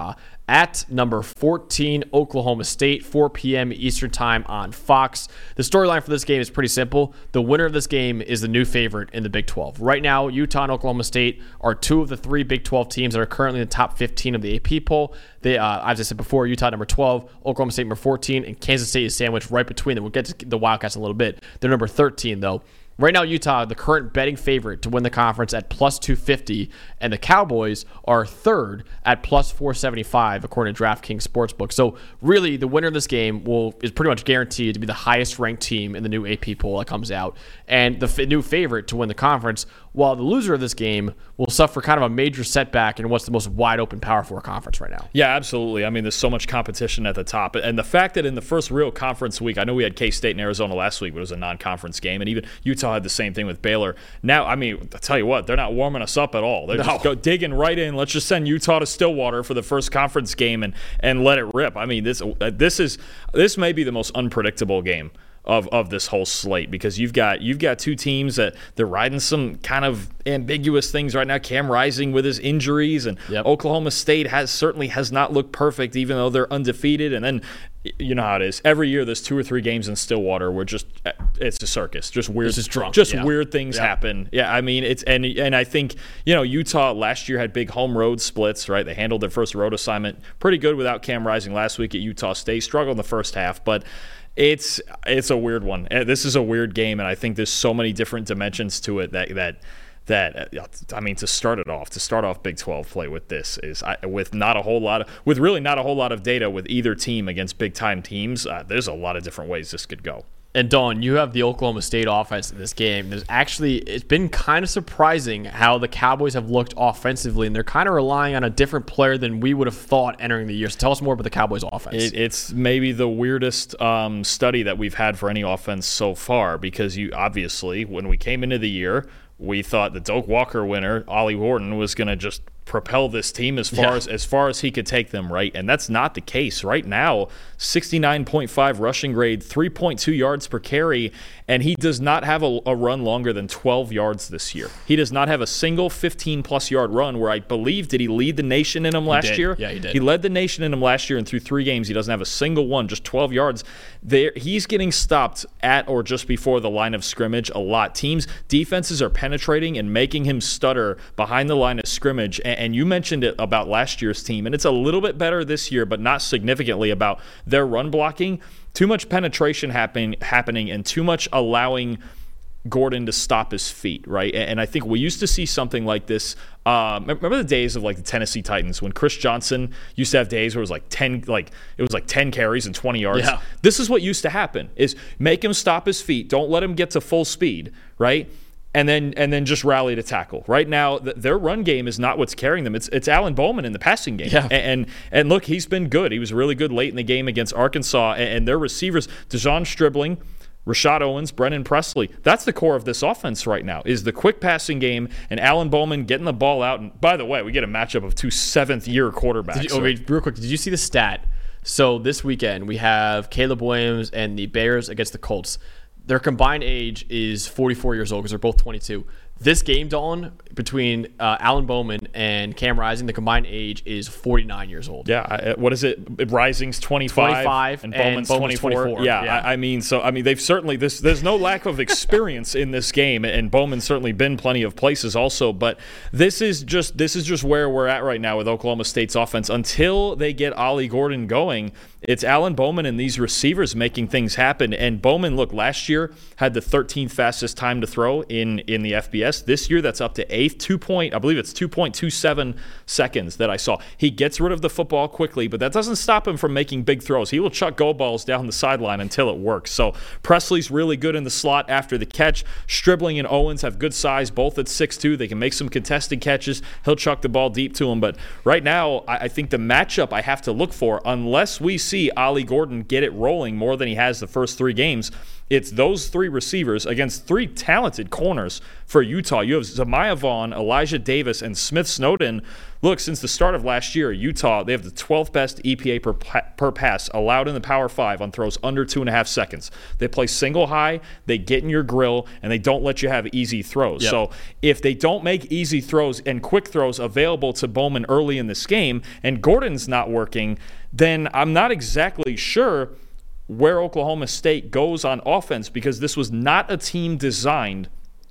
at number fourteen, Oklahoma State, four p.m. Eastern time on Fox. The storyline for this game is pretty simple. The winner of this game is the new favorite in the Big twelve. Right now, Utah and Oklahoma State are two of the three Big twelve teams that are currently in the top fifteen of the A P poll. They, uh, as I said before, Utah number twelve, Oklahoma State number fourteen, and Kansas State is sandwiched right between them. We'll get to the Wildcats in a little bit. They're number thirteen, though. Right now, Utah, the current betting favorite to win the conference at plus two fifty, and the Cowboys are third at plus four seventy-five, according to DraftKings Sportsbook. So really, the winner of this game will is pretty much guaranteed to be the highest-ranked team in the new A P poll that comes out, and the f- new favorite to win the conference, while the loser of this game will suffer kind of a major setback in what's the most wide-open Power Four conference right now. Yeah, absolutely. I mean, there's so much competition at the top. And the fact that in the first real conference week, I know we had K-State and Arizona last week, but it was a non-conference game, and even Utah had the same thing with Baylor. Now, I mean, I'll tell you what, they're not warming us up at all. They're no. just go digging right in. Let's just send Utah to Stillwater for the first conference game and, and let it rip. I mean, this this is this may be the most unpredictable game of of this whole slate, because you've got you've got two teams that they're riding some kind of ambiguous things right now. Cam Rising with his injuries, and yep. Oklahoma State has certainly has not looked perfect, even though they're undefeated. And then you know how it is. Every year there's two or three games in Stillwater where just it's a circus. Just weird it's just drunk. Just yeah. weird things yeah. happen. Yeah, I mean it's and and I think, you know, Utah last year had big home road splits, right? They handled their first road assignment pretty good without Cam Rising last week at Utah State. Struggled in the first half, but It's it's a weird one. This is a weird game, and I think there's so many different dimensions to it that that that I mean, to start it off, to start off Big twelve play with this is with not a whole lot of with really not a whole lot of data with either team against big time teams. Uh, there's a lot of different ways this could go. And Dawn, you have the Oklahoma State offense in this game. There's actually, it's been kind of surprising how the Cowboys have looked offensively, and they're kind of relying on a different player than we would have thought entering the year. So tell us more about the Cowboys offense. It, it's maybe the weirdest um, study that we've had for any offense so far, because you obviously, when we came into the year, we thought the Doak Walker winner, Ollie Gordon, was going to just propel this team as far yeah. as as far as he could take them, right? And that's not the case right now. sixty-nine point five rushing grade, three point two yards per carry, and he does not have a, a run longer than twelve yards this year. He does not have a single fifteen plus yard run, where I believe, did he lead the nation in them last he year? Yeah, he did. He led the nation in them last year, and through three games, he doesn't have a single one, just twelve yards. There, he's getting stopped at or just before the line of scrimmage a lot. Teams, defenses are penetrating and making him stutter behind the line of scrimmage. And, and you mentioned it about last year's team, and it's a little bit better this year, but not significantly, about their run blocking. Too much penetration happen, happening and too much allowing Gordon to stop his feet, right? And I think we used to see something like this. Um, remember the days of like the Tennessee Titans when Chris Johnson used to have days where it was like ten, like it was like ten carries and twenty yards. Yeah. This is what used to happen: is make him stop his feet, don't let him get to full speed, right? And then and then just rally to tackle. Right now, th- their run game is not what's carrying them. It's it's Alan Bowman in the passing game. Yeah. And, and and look, he's been good. He was really good late in the game against Arkansas. And, and their receivers, Dejon Stribling, Rashad Owens, Brennan Presley, that's the core of this offense right now, is the quick passing game and Alan Bowman getting the ball out. And by the way, we get a matchup of two seventh-year quarterbacks. Did you, okay, real quick, did you see the stat? So this weekend, we have Caleb Williams and the Bears against the Colts. Their combined age is forty-four years old because they're both twenty-two. This game, Dawn, between uh, Alan Bowman and Cam Rising, the combined age is forty-nine years old. Yeah, I, what is it? Rising's twenty-five, twenty-five and and Bowman's, Bowman's twenty-four. twenty-four. Yeah, yeah. I, I mean, so I mean, they've certainly this. There's no lack of experience in this game, and Bowman's certainly been plenty of places also. But this is just this is just where we're at right now with Oklahoma State's offense. Until they get Ollie Gordon going, it's Alan Bowman and these receivers making things happen. And Bowman, look, last year had the thirteenth fastest time to throw in in the F B S. This year, that's up to eighth. Two point, I believe it's two point two seven seconds that I saw. He gets rid of the football quickly, but that doesn't stop him from making big throws. He will chuck go balls down the sideline until it works. So Presley's really good in the slot after the catch. Stribling and Owens have good size, both at six two. They can make some contested catches. He'll chuck the ball deep to him. But right now, I, I think the matchup I have to look for, unless we see Ollie Gordon get it rolling more than he has the first three games, It's those three receivers against three talented corners for Utah. You have Zamiah Vaughn, Elijah Davis, and Smith Snowden. Look, since the start of last year, Utah, they have the twelfth best E P A per, per pass allowed in the Power Five on throws under two and a half seconds. They play single high, they get in your grill, and they don't let you have easy throws. Yep. So if they don't make easy throws and quick throws available to Bowman early in this game, and Gordon's not working, then I'm not exactly sure where Oklahoma State goes on offense, because this was not a team designed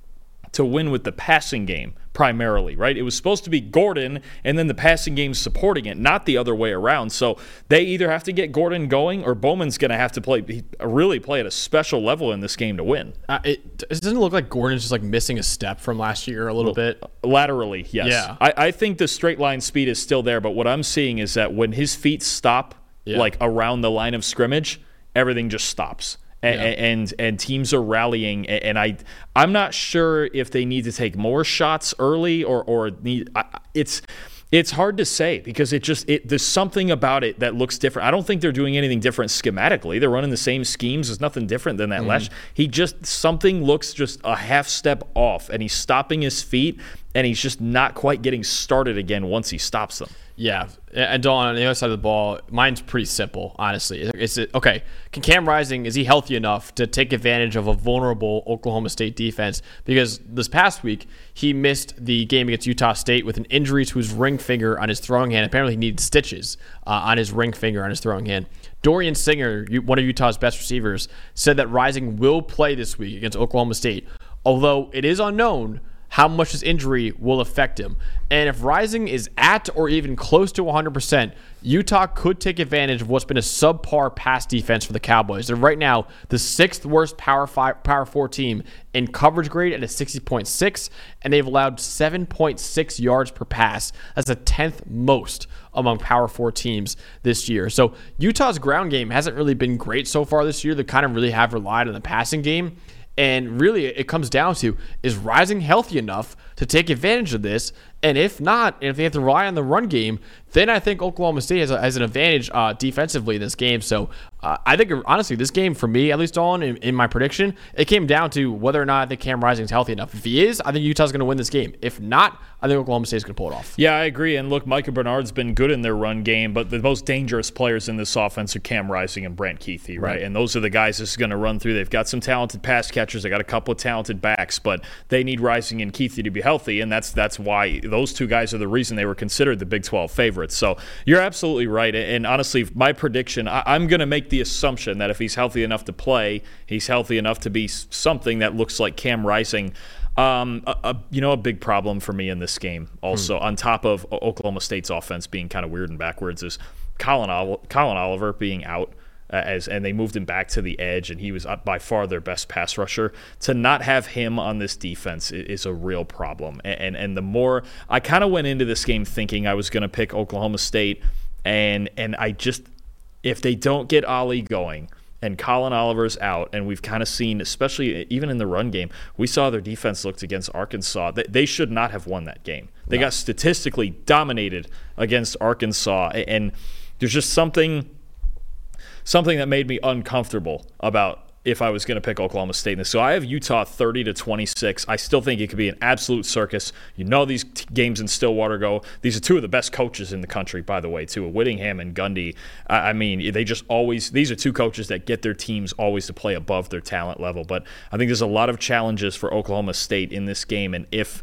to win with the passing game primarily, right? It was supposed to be Gordon and then the passing game supporting it, not the other way around. So they either have to get Gordon going, or Bowman's going to have to play really play at a special level in this game to win. Uh, it doesn't look like Gordon's just like missing a step from last year a little well, bit. Laterally, yes. Yeah. I, I think the straight line speed is still there, but what I'm seeing is that when his feet stop yeah. like around the line of scrimmage, everything just stops. And, yeah. and and teams are rallying, and I I'm not sure if they need to take more shots early or or need it's it's hard to say, because it just it there's something about it that looks different. I don't think they're doing anything different schematically. They're running the same schemes. There's nothing different than that. Mm-hmm. Last he just something looks just a half step off, and he's stopping his feet, and he's just not quite getting started again once he stops them. Yeah, and Dawn, on the other side of the ball, mine's pretty simple, honestly. It's okay. Can Cam Rising, is he healthy enough to take advantage of a vulnerable Oklahoma State defense? Because this past week, he missed the game against Utah State with an injury to his ring finger on his throwing hand. Apparently, he needed stitches uh, on his ring finger on his throwing hand. Dorian Singer, one of Utah's best receivers, said that Rising will play this week against Oklahoma State, although it is unknown how much this injury will affect him. And if Rising is at or even close to one hundred percent, Utah could take advantage of what's been a subpar pass defense for the Cowboys. They're right now the sixth worst Power Five, Power Four team in coverage grade at a sixty point six, and they've allowed seven point six yards per pass. That's the tenth most among Power Four teams this year. So Utah's ground game hasn't really been great so far this year. They kind of really have relied on the passing game. And really, it comes down to, is Rising healthy enough to take advantage of this? And if not, and if they have to rely on the run game, then I think Oklahoma State has, a, has an advantage uh, defensively in this game. So uh, I think, honestly, this game, for me, at least on in, in my prediction, it came down to whether or not I think Cam Rising is healthy enough. If he is, I think Utah's going to win this game. If not, I think Oklahoma State's going to pull it off. Yeah, I agree. And look, Micah Bernard's been good in their run game, but the most dangerous players in this offense are Cam Rising and Brant Kuithe, right? right? And those are the guys this is going to run through. They've got some talented pass catchers. They got a couple of talented backs, but they need Rising and Kuithe to be healthy, and that's that's why those two guys are the reason they were considered the Big twelve favorites. So you're absolutely right. And honestly, my prediction, I, I'm going to make the assumption that if he's healthy enough to play, he's healthy enough to be something that looks like Cam Rising. Um, a, a, you know, a big problem for me in this game also, hmm. on top of Oklahoma State's offense being kind of weird and backwards, is Colin, Ol- Colin Oliver being out. Uh, as and they moved him back to the edge, and he was by far their best pass rusher. To not have him on this defense is, is a real problem. And and, and the more I kind of went into this game thinking I was going to pick Oklahoma State, and and I just, if they don't get Ollie going and Colin Oliver's out, and we've kind of seen, especially even in the run game, we saw their defense looked against Arkansas. They, they should not have won that game. They no. got statistically dominated against Arkansas, and there's just something. Something that made me uncomfortable about if I was going to pick Oklahoma State in this. So I have Utah thirty to twenty-six. I still think it could be an absolute circus. You know these t- games in Stillwater go. These are two of the best coaches in the country, by the way, too. Whittingham and Gundy. I, I mean, they just always – these are two coaches that get their teams always to play above their talent level. But I think there's a lot of challenges for Oklahoma State in this game. And if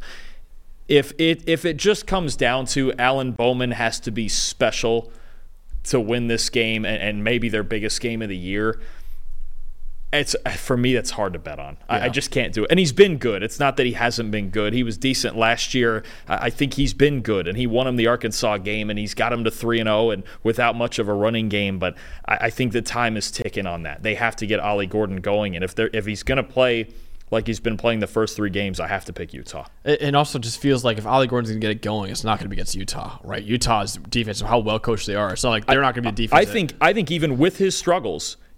if it if it just comes down to Alan Bowman has to be special – to win this game, and, and maybe their biggest game of the year, it's for me that's hard to bet on. Yeah. I, I just can't do it. And he's been good. It's not that he hasn't been good. He was decent last year. I, I think he's been good, and he won him the Arkansas game, and he's got him to three and oh, and without much of a running game. But I, I think the time is ticking on that. They have to get Ollie Gordon going, and if they're if he's going to play like he's been playing the first three games, I have to pick Utah. It also just feels like if Ollie Gordon's going to get it going, it's not going to be against Utah, right? Utah's defense, how well coached they are. It's not like they're not going to be a defense. I think I think even with his struggles,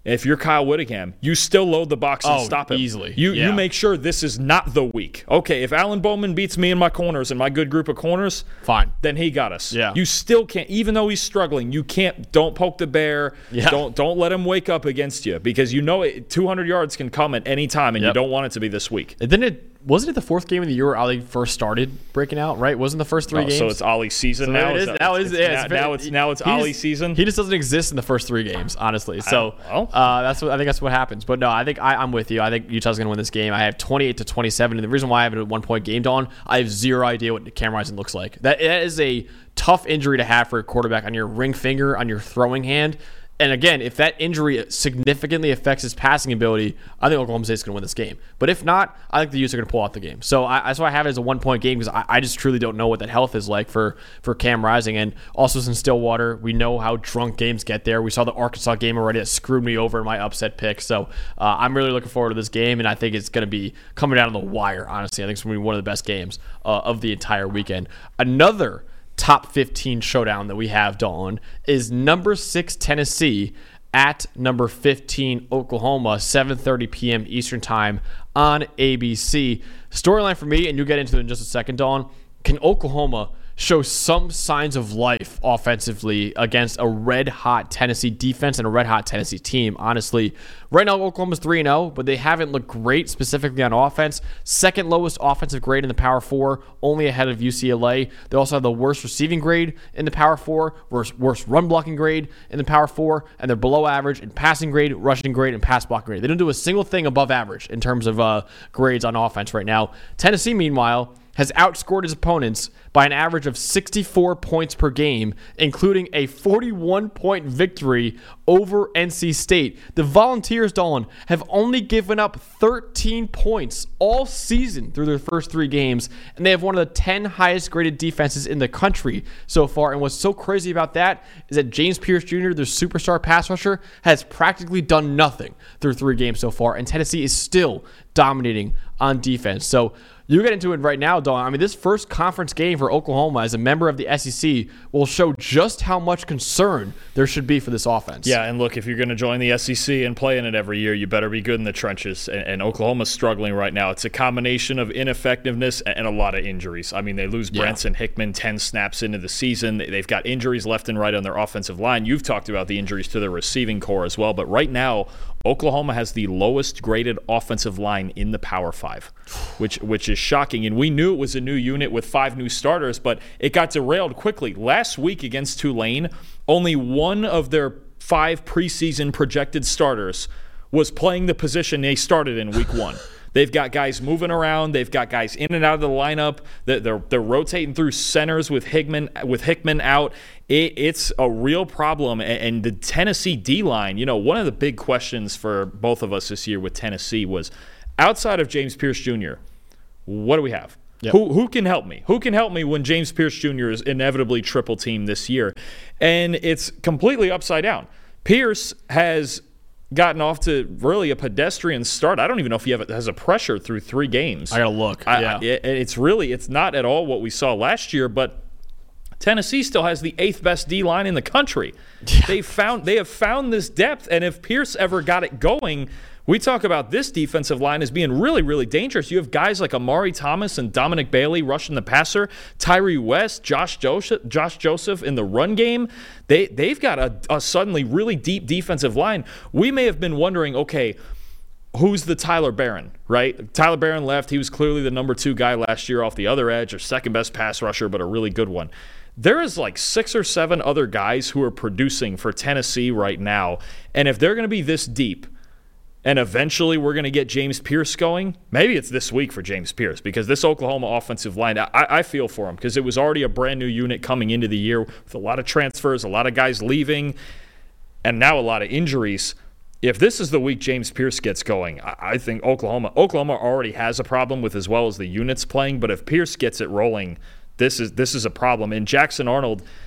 if you're Kyle Whittingham, you still load the box and Oh, stop him. easily. You Yeah. you make sure this is not the week. Okay, if Alan Bowman beats me in my corners and my good group of corners, Fine. then he got us. Yeah. You still can't, even though he's struggling, you can't, don't poke the bear. Yeah. Don't don't let him wake up against you because you know it, two hundred yards can come at any time and Yep. you don't want it to be this week. And then it wasn't it the fourth game of the year where Ali first started breaking out, right? Wasn't the first three Oh, games? so it's Ollie's season So now? maybe it is. that- Now, it's, is, yeah, now, now it's now it's he Ollie's just- season. He just doesn't exist in the first three games, honestly. So well. uh, that's what I think. That's what happens. But no, I think I, I'm with you. I think Utah's going to win this game. I have twenty-eight to twenty-seven, and the reason why I have it at one point game on, I have zero idea what Cam Rising looks like. That, that is a tough injury to have for a quarterback on your ring finger, on your throwing hand. And again, if that injury significantly affects his passing ability, I think Oklahoma State's going to win this game. But if not, I think the Utes are going to pull out the game. So I, that's why I have it as a one-point game because I, I just truly don't know what that health is like for, for Cam Rising. And also in Stillwater, we know how drunk games get there. We saw the Arkansas game already that screwed me over in my upset pick. So uh, I'm really looking forward to this game, and I think it's going to be coming down to the wire, honestly. I think it's going to be one of the best games uh, of the entire weekend. Another top fifteen showdown that we have, Dalton, is number six Tennessee at number fifteen Oklahoma, seven thirty p.m. Eastern time on A B C. Storyline for me, and you'll get into it in just a second, Dalton. Can Oklahoma show some signs of life offensively against a red-hot Tennessee defense and a red-hot Tennessee team? Honestly, right now Oklahoma's three and oh, but they haven't looked great specifically on offense. Second lowest offensive grade in the Power Four, only ahead of U C L A. They also have the worst receiving grade in the Power Four, worst, worst run blocking grade in the Power Four, and they're below average in passing grade, rushing grade, and pass blocking grade. They don't do a single thing above average in terms of uh, grades on offense right now. Tennessee, meanwhile, has outscored his opponents by an average of sixty-four points per game, including a forty-one point victory over N C State. The Volunteers, Dolan, have only given up thirteen points all season through their first three games, and they have one of the ten highest graded defenses in the country so far. And what's so crazy about that is that James Pierce Junior, their superstar pass rusher, has practically done nothing through three games so far, and Tennessee is still dominating on defense. So you get into it right now, Dawn. I mean, this first conference game for Oklahoma as a member of the S E C will show just how much concern there should be for this offense. Yeah, and look, if you're going to join the S E C and play in it every year, you better be good in the trenches. And, and Oklahoma's struggling right now. It's a combination of ineffectiveness and a lot of injuries. I mean, they lose Yeah. Branson Hickman ten snaps into the season. They've got injuries left and right on their offensive line. You've talked about the injuries to their receiving core as well. But right now, Oklahoma has the lowest graded offensive line in the Power Five, which which is shocking. And we knew it was a new unit with five new starters, but it got derailed quickly. Last week against Tulane, only one of their five preseason projected starters was playing the position they started in week one. They've got guys moving around. They've got guys in and out of the lineup. They're, they're, they're rotating through centers with Hickman with Hickman out. It, it's a real problem. And, and the Tennessee D-line, you know, one of the big questions for both of us this year with Tennessee was, outside of James Pierce Junior, what do we have? Yep. Who who can help me? Who can help me when James Pierce Junior is inevitably triple teamed this year? And it's completely upside down. Pierce has gotten off to really a pedestrian start. I don't even know if he have, has a pressure through three games. I gotta look. I, yeah. I, it, it's really, it's not at all what we saw last year, but Tennessee still has the eighth best D-line in the country. Yeah. They found they have found this depth, and if Pierce ever got it going, we talk about this defensive line as being really, really dangerous. You have guys like Amari Thomas and Dominic Bailey rushing the passer, Tyree West, Josh Joseph, Josh Joseph in the run game. They, they've got a, a suddenly really deep defensive line. We may have been wondering, okay, who's the Tyler Barron, right? Tyler Barron left. He was clearly the number two guy last year off the other edge, or second best pass rusher, but a really good one. There is like six or seven other guys who are producing for Tennessee right now, and if they're going to be this deep, and eventually we're going to get James Pierce going, maybe it's this week for James Pierce, because this Oklahoma offensive line, I, I feel for him, because it was already a brand new unit coming into the year with a lot of transfers, a lot of guys leaving, and now a lot of injuries. If this is the week James Pierce gets going, I, I think Oklahoma Oklahoma already has a problem with as well as the units playing, but if Pierce gets it rolling, this is this is a problem. And Jackson Arnold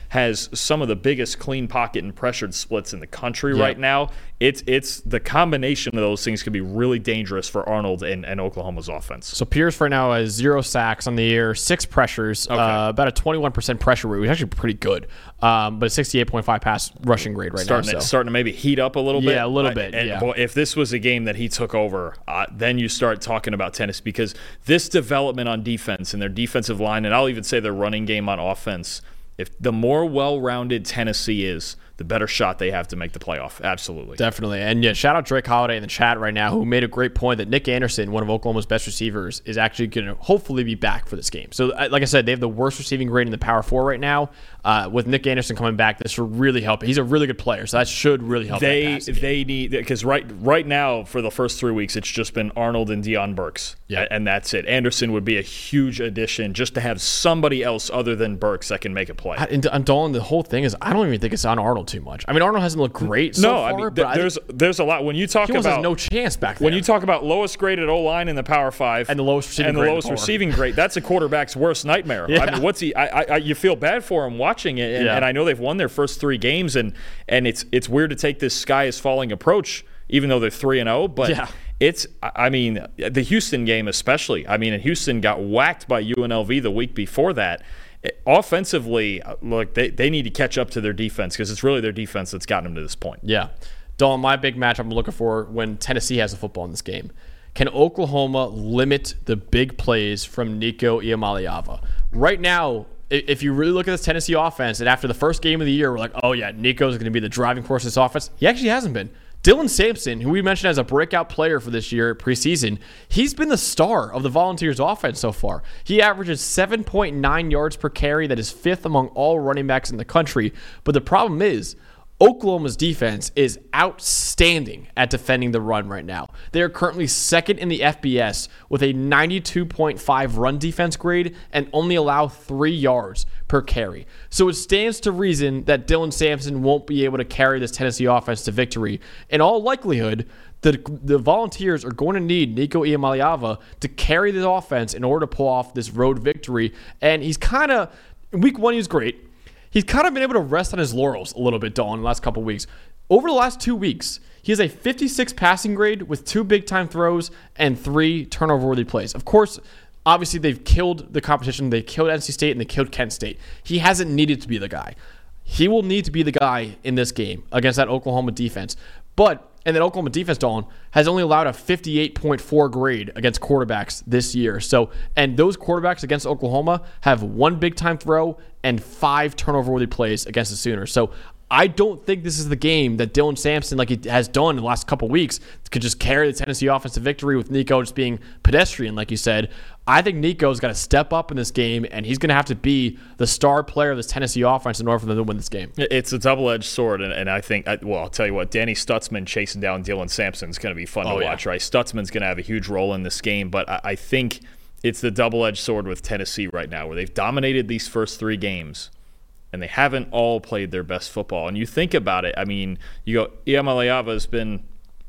has some of the biggest clean pocket and pressured splits in the country Yep. right now. It's it's the combination of those things could be really dangerous for Arnold and, and Oklahoma's offense. So Pierce right now has zero sacks on the year, six pressures, Okay. uh, about a twenty-one percent pressure rate, which is actually pretty good, um, but a sixty-eight point five pass rushing grade right starting now. to, So. starting to maybe heat up a little bit. Yeah, a little Uh, bit, And yeah. boy, if this was a game that he took over, uh, then you start talking about Tennessee, because this development on defense and their defensive line, and I'll even say their running game on offense, if the more well-rounded Tennessee is, the better shot they have to make the playoff. Absolutely. Definitely. And yeah, shout out Drake Holiday in the chat right now, who made a great point that Nick Anderson, one of Oklahoma's best receivers, is actually going to hopefully be back for this game. So, uh, like I said, they have the worst receiving grade in the Power Four right now. Uh, with Nick Anderson coming back, this should really help. He's a really good player, so that should really help. They that passing game. they need, because right right now for the first three weeks it's just been Arnold and Deion Burks, Yeah. a- and that's it. Anderson would be a huge addition just to have somebody else other than Burks that can make a play. And, and Dolan, the whole thing is, I don't even think it's on Arnold too much. I mean, Arnold hasn't looked great so no, far, I mean but th- I there's think there's a lot when you talk he almost about has no chance back there. when you talk about lowest graded O line in the Power Five And the lowest receiving and the grade in lowest the Power. receiving grade, that's a quarterback's worst nightmare. Yeah. I mean, what's he? I, I, I you feel bad for him watching it, and, Yeah. and I know they've won their first three games, and and it's it's weird to take this sky is falling approach, even though they're three and zero, but. Yeah. It's, I mean, the Houston game especially. I mean, and Houston got whacked by U N L V the week before that. Offensively, look, they, they need to catch up to their defense, because it's really their defense that's gotten them to this point. Yeah. Dolan, my big match I'm looking for when Tennessee has the football in this game. Can Oklahoma limit the big plays from Nico Iamaleava? Right now, i- if you really look at this Tennessee offense, and after the first game of the year, we're like, oh yeah, Nico's going to be the driving force of this offense. He actually hasn't been. Dylan Sampson, who we mentioned as a breakout player for this year preseason, he's been the star of the Volunteers offense so far. He averages seven point nine yards per carry. That is fifth among all running backs in the country. But the problem is, Oklahoma's defense is outstanding at defending the run right now. They are currently second in the F B S with a ninety-two point five run defense grade and only allow three yards per carry. So it stands to reason that Dylan Sampson won't be able to carry this Tennessee offense to victory. In all likelihood, the, the Volunteers are going to need Nico Iamaleava to carry this offense in order to pull off this road victory. And he's kind of, in week one, he was great. He's kind of been able to rest on his laurels a little bit, Dawn, in the last couple weeks. Over the last two weeks, he has a fifty-six passing grade with two big-time throws and three turnover-worthy plays. Of course, obviously, they've killed the competition. They killed N C State and they killed Kent State. He hasn't needed to be the guy. He will need to be the guy in this game against that Oklahoma defense. But, and that Oklahoma defense, Dawn, has only allowed a fifty-eight point four grade against quarterbacks this year. So, and those quarterbacks against Oklahoma have one big-time throw and five turnover-worthy plays against the Sooners. So I don't think this is the game that Dylan Sampson, like he has done in the last couple weeks, could just carry the Tennessee offense to victory with Nico just being pedestrian, like you said. I think Nico's got to step up in this game, and he's going to have to be the star player of this Tennessee offense in order for them to win this game. It's a double-edged sword, and, and I think, I, well, I'll tell you what, Danny Stutzman chasing down Dylan Sampson is going to be fun Oh, to yeah. watch, right? Stutzman's going to have a huge role in this game, but I, I think it's the double-edged sword with Tennessee right now, where they've dominated these first three games, and they haven't all played their best football. And you think about it, I mean, you go, Iamaleava has been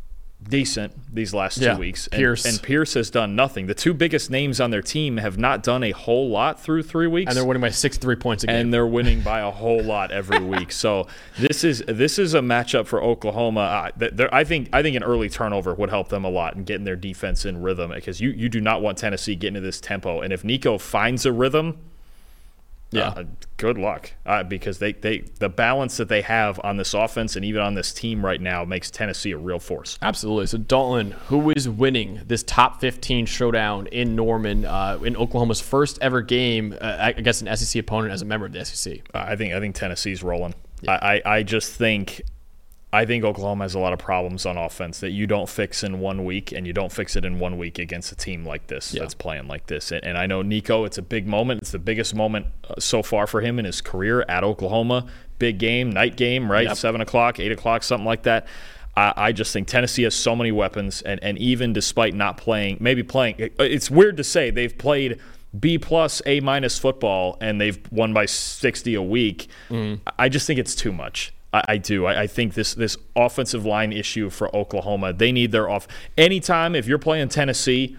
decent these last two Yeah, weeks, and Pierce. and Pierce has done nothing. The two biggest names on their team have not done a whole lot through three weeks. And they're winning by sixty-three points a game. And they're winning by a whole lot every week. So this is this is a matchup for Oklahoma. Uh, that they're- I think I think an early turnover would help them a lot in getting their defense in rhythm, because you, you do not want Tennessee getting to this tempo. And if Nico finds a rhythm, Yeah. uh, good luck, uh, because they, they the balance that they have on this offense and even on this team right now makes Tennessee a real force. Absolutely. So, Dalton, who is winning this top fifteen showdown in Norman uh, in Oklahoma's first ever game uh, against an S E C opponent as a member of the S E C? Uh, I think I think Tennessee's rolling. I, I I just think. I think Oklahoma has a lot of problems on offense that you don't fix in one week, and you don't fix it in one week against a team like this Yeah. that's playing like this. And, and I know Nico, it's a big moment. It's the biggest moment uh, so far for him in his career at Oklahoma. Big game, night game, right? Yep. seven o'clock, eight o'clock, something like that. I, I just think Tennessee has so many weapons, and, and even despite not playing, maybe playing, it, it's weird to say they've played B plus, A minus football, and they've won by sixty a week. Mm. I just think it's too much. I, I do. I, I think this this offensive line issue for Oklahoma, they need their off. Anytime, if you're playing Tennessee,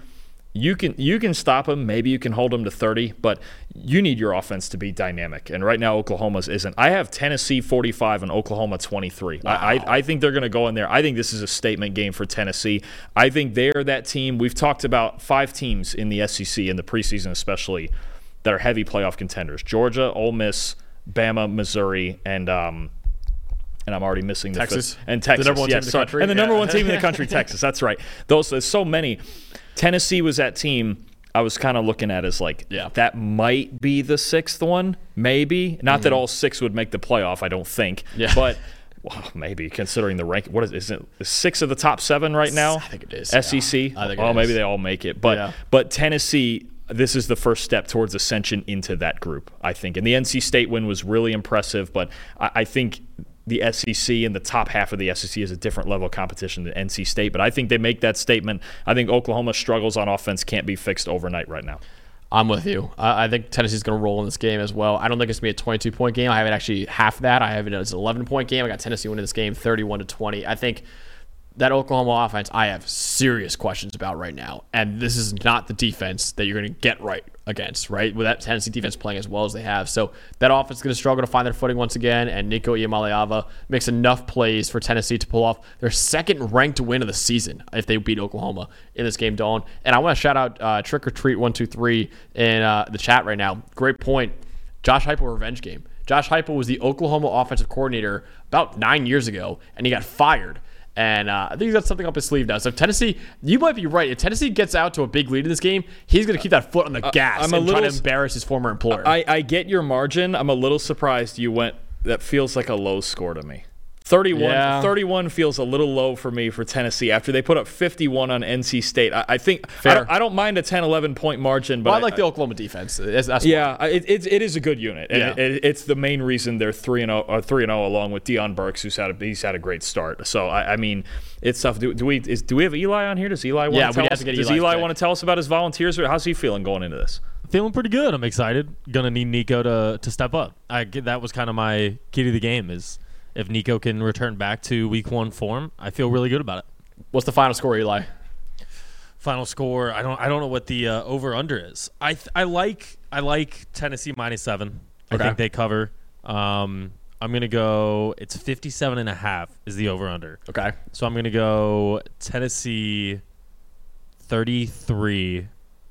You can you can stop them. Maybe you can hold them to thirty, but you need your offense to be dynamic. And right now, Oklahoma's isn't. I have Tennessee forty-five and Oklahoma twenty-three. Wow. I, I I think they're going to go in there. I think this is a statement game for Tennessee. I think they're that team. We've talked about five teams in the S E C in the preseason, especially, that are heavy playoff contenders: Georgia, Ole Miss, Bama, Missouri, and um. And I'm already missing the Texas fifth. And Texas, the number one yes, team in the sorry. country. And the number yeah. one team in the country, Texas. That's right. Those there's so many. Tennessee was that team I was kind of looking at as like, yeah. that might be the sixth one, maybe. Not mm-hmm. that all six would make the playoff, I don't think. Yeah. But well, maybe considering the rank. What is, is it? Is six of the top seven right now? I think it is. S E C. Yeah. I think it oh, is. maybe they all make it. But yeah. but Tennessee. This is the first step towards ascension into that group, I think. And the N C State win was really impressive, but I, I think the S E C and the top half of the S E C is a different level of competition than N C State. But I think they make that statement. I think Oklahoma's struggles on offense can't be fixed overnight right now. I'm with you. I, I think Tennessee's going to roll in this game as well. I don't think it's going to be a twenty-two point game. I have it actually half that. I have it as an eleven point game. I got Tennessee winning this game thirty-one to twenty. I think that Oklahoma offense, I have serious questions about right now. And this is not the defense that you're going to get right against, right? With that Tennessee defense playing as well as they have. So that offense is going to struggle to find their footing once again. And Nico Iamaleava makes enough plays for Tennessee to pull off their second ranked win of the season if they beat Oklahoma in this game, Dawn. And I want to shout out uh, Trick or Treat one two three in uh, the chat right now. Great point. Josh Heupel revenge game. Josh Heupel was the Oklahoma offensive coordinator about nine years ago, and he got fired. And uh, I think he's got something up his sleeve now. So if Tennessee, you might be right. If Tennessee gets out to a big lead in this game, he's going to keep that foot on the uh, gas I'm and a try to embarrass his former employer. I, I get your margin. I'm a little surprised you went. That feels like a low score to me. thirty-one, yeah. thirty-one feels a little low for me for Tennessee after they put up fifty-one on N C State. I, I think I don't, I don't mind a ten, eleven point margin, but well, I like the Oklahoma defense. That's, that's yeah, it, it, it is a good unit, and yeah. it, it, it's the main reason they're three and zero, or three and zero, along with Deion Burks, who's had a he's had a great start. So I, I mean, it's tough. Do, do we is, do we have Eli on here? Does Eli want yeah, to tell we us? have to get Does Eli, Eli want to tell us about his volunteers? Or how's he feeling going into this? Feeling pretty good. I'm excited. Gonna need Nico to to step up. I that was kind of my key to the game is. If Nico can return back to week one form, I feel really good about it. What's the final score, Eli? Final score, I don't I don't know what the uh, over under is. I th- I like I like Tennessee minus seven. Okay. I think they cover. Um, I'm going to go it's fifty-seven and a half is the over under. Okay. So I'm going to go Tennessee thirty-three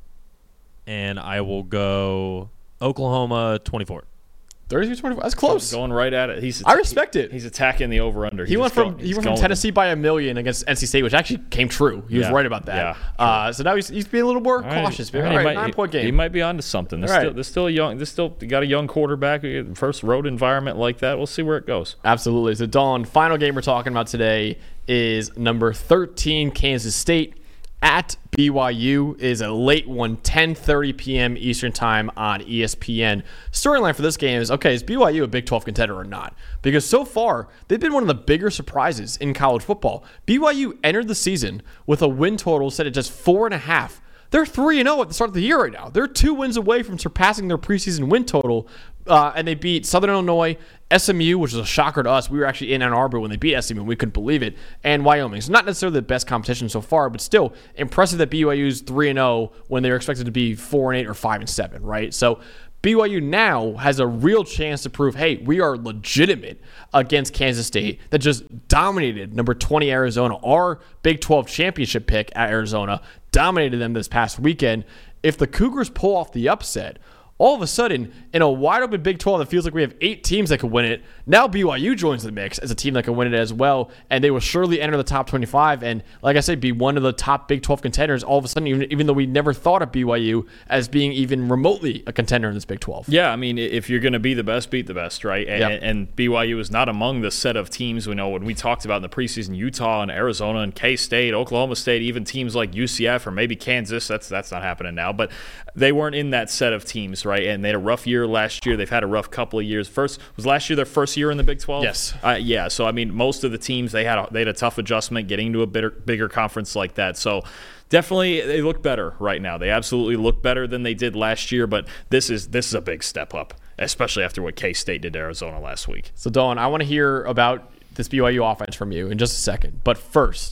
and I will go Oklahoma twenty-four. thirty-three twenty-four. That's close. Going right at it. He's I respect it. He's attacking the over/under. He went from he went from Tennessee by a million against N C State, which actually came true. He yeah. was right about that. Yeah, uh, so now he's, he's being a little more all right. cautious. All All right, right, might, nine point game. He might be onto something. There's, all right. still, there's still a young. There's still got a young quarterback. First road environment like that. We'll see where it goes. Absolutely. So Dawn, final game we're talking about today is number thirteen Kansas State at B Y U. Is a late one, ten thirty p.m. Eastern time on E S P N. Storyline for this game is, okay, is B Y U a Big twelve contender or not? Because so far, they've been one of the bigger surprises in college football. B Y U entered the season with a win total set at just four and a half. They're three and oh at the start of the year right now. They're two wins away from surpassing their preseason win total, uh, and they beat Southern Illinois, S M U, which was a shocker to us. We were actually in Ann Arbor when they beat S M U, and we couldn't believe it, and Wyoming. So not necessarily the best competition so far, but still impressive that B Y U's three and oh when they were expected to be four and eight or five and seven, right? So B Y U now has a real chance to prove, hey, we are legitimate against Kansas State that just dominated number twenty Arizona, our Big twelve championship pick at Arizona, dominated them this past weekend. If the Cougars pull off the upset, all of a sudden, in a wide-open Big twelve that feels like we have eight teams that could win it, now B Y U joins the mix as a team that can win it as well, and they will surely enter the top twenty-five and, like I said, be one of the top Big twelve contenders all of a sudden, even, even though we never thought of B Y U as being even remotely a contender in this Big twelve. Yeah, I mean, if you're going to be the best, beat the best, right? And, yep. and B Y U is not among the set of teams we know when we talked about in the preseason, Utah and Arizona and K-State, Oklahoma State, even teams like U C F or maybe Kansas. That's, that's not happening now, but they weren't in that set of teams, right? And they had a rough year last year. They've had a rough couple of years. First was last year their first year in the Big twelve. Yes. Uh, yeah. So I mean, most of the teams they had a, they had a tough adjustment getting to a bigger bigger conference like that. So definitely they look better right now. They absolutely look better than they did last year. But this is this is a big step up, especially after what K-State did to Arizona last week. So Dawn, I want to hear about this B Y U offense from you in just a second. But first,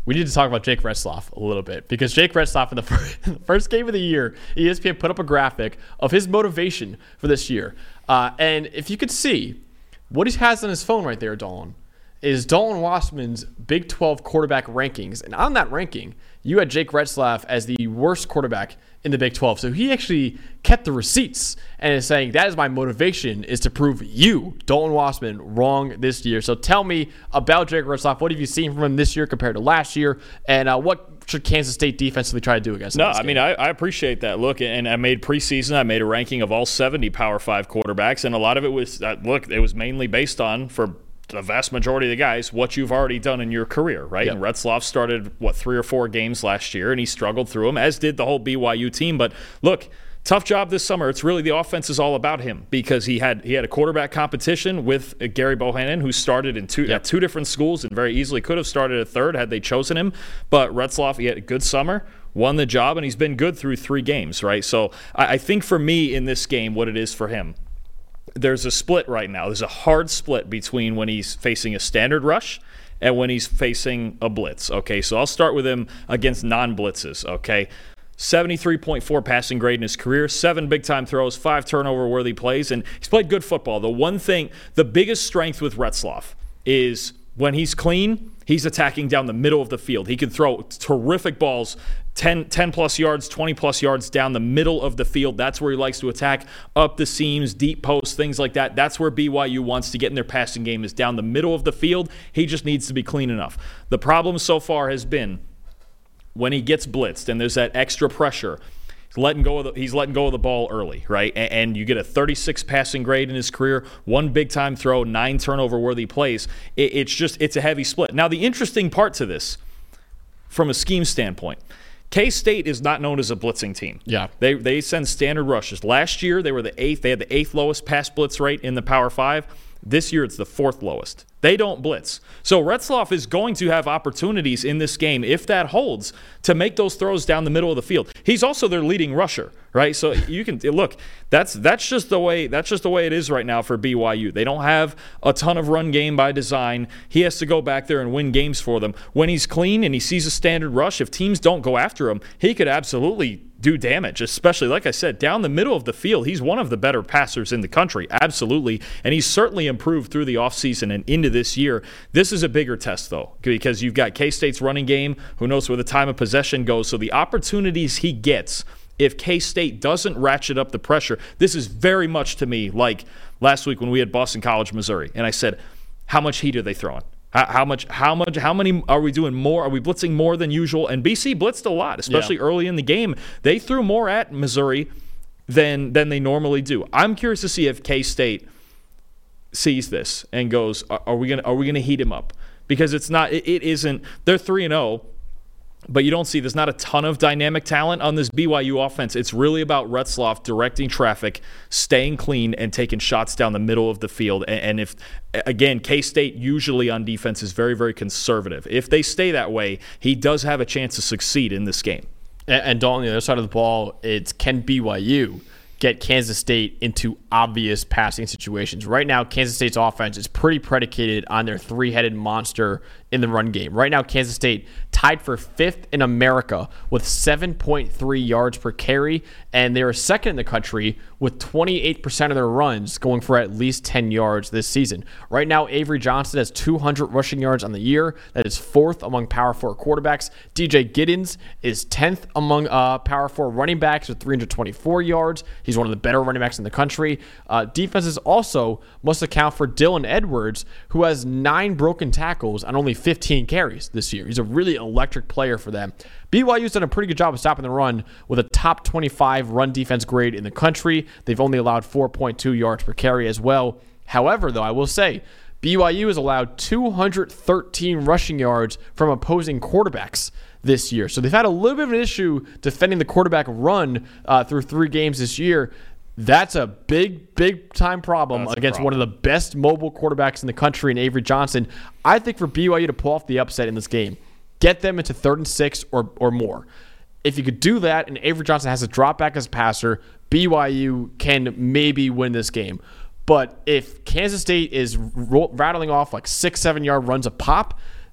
we need to talk about Jake Retzlaff a little bit, because Jake Retzlaff in the first, first game of the year, E S P N put up a graphic of his motivation for this year. Uh, and if you could see, what he has on his phone right there, Dolan, is Dalton Wasserman's Big twelve quarterback rankings. And on that ranking, you had Jake Retzlaff as the worst quarterback in the Big twelve. So he actually kept the receipts and is saying, that is my motivation, is to prove you, Dalton Wasserman, wrong this year. So tell me about Jake Retzlaff. What have you seen from him this year compared to last year? And uh, what should Kansas State defensively try to do against him? No, I mean, I, I appreciate that. Look, and I made preseason, I made a ranking of all seventy Power five quarterbacks, and a lot of it was, uh, look, it was mainly based on, for the vast majority of the guys, what you've already done in your career, right? Yep. And Retzlaff started, what, three or four games last year, and he struggled through them, as did the whole B Y U team. But look, tough job this summer. It's really, the offense is all about him, because he had he had a quarterback competition with uh, Gary Bohannon, who started in two, yep. at two different schools and very easily could have started at third had they chosen him. But Retzlaff, he had a good summer, won the job, and he's been good through three games, right? So I, I think for me in this game, what it is for him, there's a split right now. There's a hard split between when he's facing a standard rush and when he's facing a blitz. Okay, so I'll start with him against non-blitzes, okay? seventy-three point four passing grade in his career, seven big-time throws, five turnover-worthy plays, and he's played good football. The one thing, the biggest strength with Retzlaff is when he's clean, he's attacking down the middle of the field. He can throw terrific balls, ten, ten plus yards, twenty plus yards down the middle of the field. That's where he likes to attack, up the seams, deep posts, things like that. That's where B Y U wants to get in their passing game, is down the middle of the field. He just needs to be clean enough. The problem so far has been when he gets blitzed and there's that extra pressure, he's letting go of the, he's letting go of the ball early, right? And, and you get a thirty-six passing grade in his career, one big-time throw, nine turnover-worthy plays. It, it's just, it's a heavy split. Now, the interesting part to this, from a scheme standpoint, K-State is not known as a blitzing team. Yeah. They they send standard rushes. Last year, they were the eighth. They had the eighth lowest pass blitz rate in the Power Five. This year, it's the fourth lowest. They don't blitz. So Retzlaff is going to have opportunities in this game, if that holds, to make those throws down the middle of the field. He's also their leading rusher, right? So you can look. That's that's just the way that's just the way it is right now for B Y U. They don't have a ton of run game by design. He has to go back there and win games for them. When he's clean and he sees a standard rush, if teams don't go after him, he could absolutely do damage, especially, like I said, down the middle of the field. He's one of the better passers in the country, absolutely, and he's certainly improved through the offseason and into this year. This is a bigger test, though, because you've got K-State's running game. Who knows where the time of possession goes? So the opportunities he gets, if K-State doesn't ratchet up the pressure, this is very much to me like last week when we had Boston College, Missouri, and I said, how much heat are they throwing? How much, how much, how many are we doing more? Are we blitzing more than usual? And B C blitzed a lot, especially yeah. early in the game. They threw more at Missouri than than they normally do. I'm curious to see if K-State sees this and goes, are, are we gonna are we gonna heat him up? Because it's not, it, it isn't. They're three and zero. But you don't see, there's not a ton of dynamic talent on this B Y U offense. It's really about Retzlaff directing traffic, staying clean, and taking shots down the middle of the field. And, and if, again, K-State usually on defense is very, very conservative. If they stay that way, he does have a chance to succeed in this game. And, and Dalton, on the other side of the ball, it's can B Y U get Kansas State into obvious passing situations? Right now, Kansas State's offense is pretty predicated on their three-headed monster in the run game. Right now, Kansas State tied for fifth in America with seven point three yards per carry, and they're second in the country with twenty-eight percent of their runs going for at least ten yards this season. Right now, Avery Johnson has two hundred rushing yards on the year. That is fourth among Power Four quarterbacks. D J Giddens is tenth among uh, Power Four running backs with three hundred twenty-four yards. He's one of the better running backs in the country. Uh, defenses also must account for Dylan Edwards, who has nine broken tackles on only fifteen carries this year. He's a really electric player for them. B Y U's done a pretty good job of stopping the run with a top twenty-five run defense grade in the country. They've only allowed four point two yards per carry as well. However, though, I will say, B Y U has allowed two hundred thirteen rushing yards from opposing quarterbacks this year. So they've had a little bit of an issue defending the quarterback run uh, through three games this year. That's a big, big time problem That's against problem. one of the best mobile quarterbacks in the country in Avery Johnson. I think for B Y U to pull off the upset in this game, get them into third and six or, or more. If you could do that and Avery Johnson has to drop back as a passer, B Y U can maybe win this game. But if Kansas State is rattling off like six, seven yard runs a pop,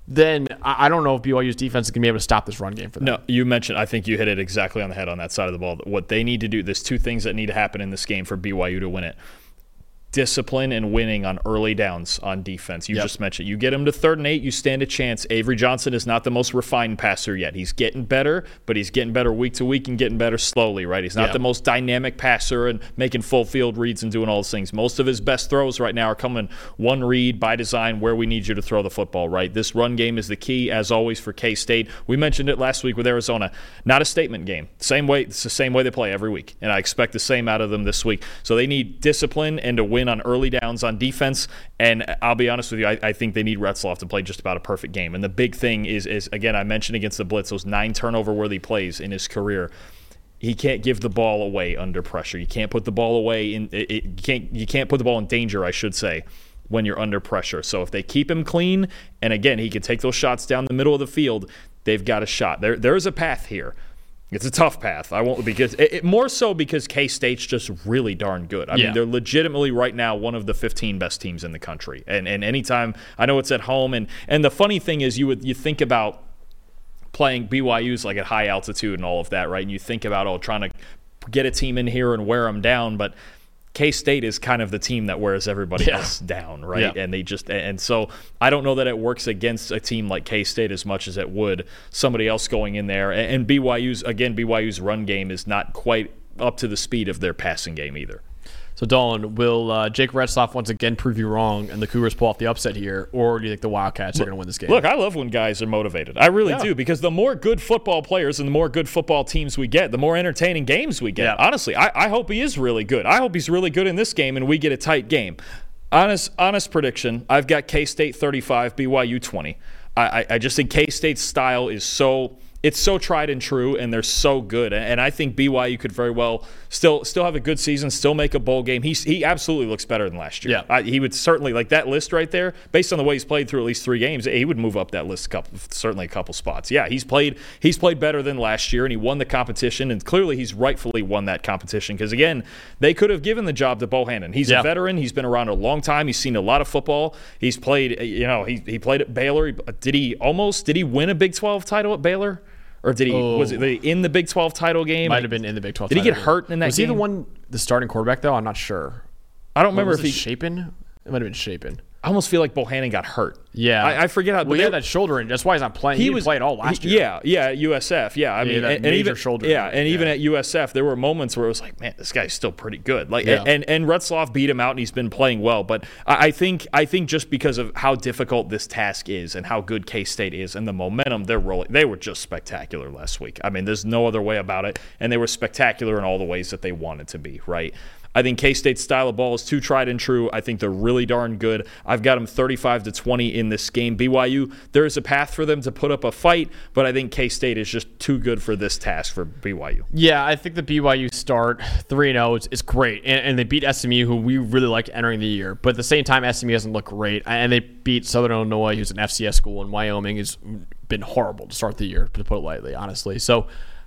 then I I don't know if B Y U's defense is going to be able to stop this run game for them. No, you mentioned, I think you hit it exactly on the head on that side of the ball. What they need to do, there's two things that need to happen in this game for B Y U to win it. Discipline and winning on early downs on defense. You yep. just mentioned you get him to third and eight, you stand a chance. Avery Johnson is not the most refined passer yet. He's getting better, but he's getting better week to week and getting better slowly, right? He's not yep. the most dynamic passer and making full field reads and doing all those things. Most of his best throws right now are coming one read by design where we need you to throw the football, right? This run game is the key, as always, for K-State. We mentioned it last week with Arizona. Not a statement game. Same way, it's the same way they play every week, and I expect the same out of them this week. So they need discipline and to win on early downs on defense, and I'll be honest with you, I, I think they need Retzlaff to play just about a perfect game. And the big thing is, is again, I mentioned against the Blitz, those nine turnover-worthy plays in his career. He can't give the ball away under pressure. You can't put the ball away in. It, it, you can't. You can't put the ball in danger, I should say, when you're under pressure. So if they keep him clean, and again, he can take those shots down the middle of the field, they've got a shot. There, there is a path here. It's a tough path. I won't because it, it, more so because K-State's just really darn good. I yeah. mean, they're legitimately right now one of the fifteen best teams in the country. And and anytime I know it's at home, and and the funny thing is, you would you think about playing B Y U's like at high altitude and all of that, right? And you think about oh trying to get a team in here and wear them down, but K-State is kind of the team that wears everybody yeah. else down, right? Yeah. And they just and so I don't know that it works against a team like K-State as much as it would somebody else going in there. And B Y U's again, B Y U's run game is not quite up to the speed of their passing game either. So, Dolan, will uh, Jake Retzlaff once again prove you wrong and the Cougars pull off the upset here, or do you think the Wildcats are going to win this game? Look, I love when guys are motivated. I really yeah. do, because the more good football players and the more good football teams we get, the more entertaining games we get. Yeah. Honestly, I, I hope he is really good. I hope he's really good in this game and we get a tight game. Honest honest prediction, I've got K-State thirty-five, B Y U twenty. I, I, I just think K-State's style is so – it's so tried and true, and they're so good. And I think B Y U could very well still still have a good season, still make a bowl game. He's, he absolutely looks better than last year. Yeah. I, he would certainly, like that list right there, based on the way he's played through at least three games, he would move up that list a couple, certainly a couple spots. Yeah, he's played he's played better than last year, and he won the competition, and clearly he's rightfully won that competition because, again, they could have given the job to Bohannon. He's yeah. a veteran. He's been around a long time. He's seen a lot of football. He's played, you know, he, he played at Baylor. Did he almost, did he win a Big twelve title at Baylor? Or did he oh. was it in the Big twelve title game? Might have been in the Big twelve. Did title he get game. hurt in that was game? Was he the one, the starting quarterback though? I'm not sure. I don't remember was if he Shapen. It might have been Shapen. I almost feel like Bohannon got hurt. Yeah, I, I forget how. Well, he had that shoulder, and that's why he's not playing. He, he was played all last year. Yeah, yeah, at U S F. Yeah, I yeah, mean, that and, major and even shoulder. Yeah, and yeah. even at U S F, there were moments where it was like, man, this guy's still pretty good. Like, yeah. and and Retzlaff beat him out, and he's been playing well. But I, I think I think just because of how difficult this task is, and how good K-State is, and the momentum they're rolling, they were just spectacular last week. I mean, there's no other way about it, and they were spectacular in all the ways that they wanted to be. Right. I think K-State's style of ball is too tried and true. I think they're really darn good. I've got them thirty-five to twenty in this game. B Y U, there is a path for them to put up a fight, but I think K-State is just too good for this task for B Y U. Yeah, I think the B Y U start three and oh is, is great, and, and they beat S M U, who we really liked entering the year. But at the same time, S M U doesn't look great, and they beat Southern Illinois, who's an F C S school, and Wyoming has been horrible to start the year, to put it lightly, honestly. So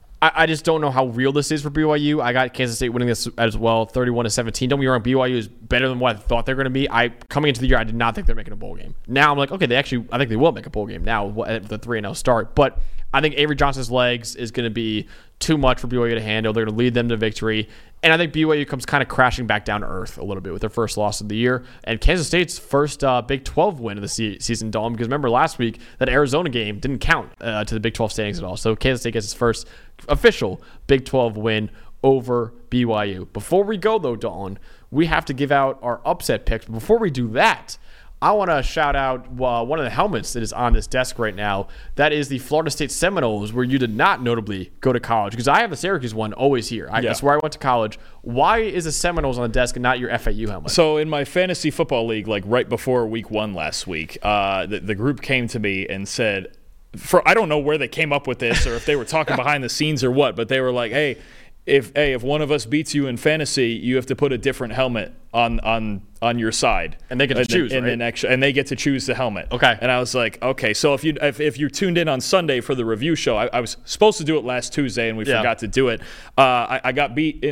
I just don't know how real this is for B Y U. I got Kansas State winning this as well, thirty-one to seventeen. Don't be wrong, B Y U is better than what I thought they were going to be. I coming into the year, I did not think they're making a bowl game. Now I'm like, okay, they actually, I think they will make a bowl game now with the three and oh start. But I think Avery Johnson's legs is going to be too much for B Y U to handle. They're going to lead them to victory. And I think B Y U comes kind of crashing back down to earth a little bit with their first loss of the year. And Kansas State's first uh, Big twelve win of the se- season, Dalton, because remember last week that Arizona game didn't count uh, to the Big twelve standings at all. So Kansas State gets its first official Big twelve win over B Y U. Before we go, though, Dalton, we have to give out our upset picks. But before we do that, I want to shout out uh, one of the helmets that is on this desk right now. That is the Florida State Seminoles, where you did not notably go to college. Because I have the Syracuse one always here. I, yeah. That's where I went to college. Why is the Seminoles on the desk and not your F A U helmet? So in my fantasy football league, like right before week one last week, uh, the, the group came to me and said, for I don't know where they came up with this or if they were talking behind the scenes or what, but they were like, hey, if hey, if one of us beats you in fantasy, you have to put a different helmet on on on your side, and they get to and choose, then, right? And, then extra, and they get to choose the helmet. Okay. And I was like, okay, so if you if, if you tuned in on Sunday for the review show, I, I was supposed to do it last Tuesday, and we yeah. forgot to do it. Uh, I, I got beat. It,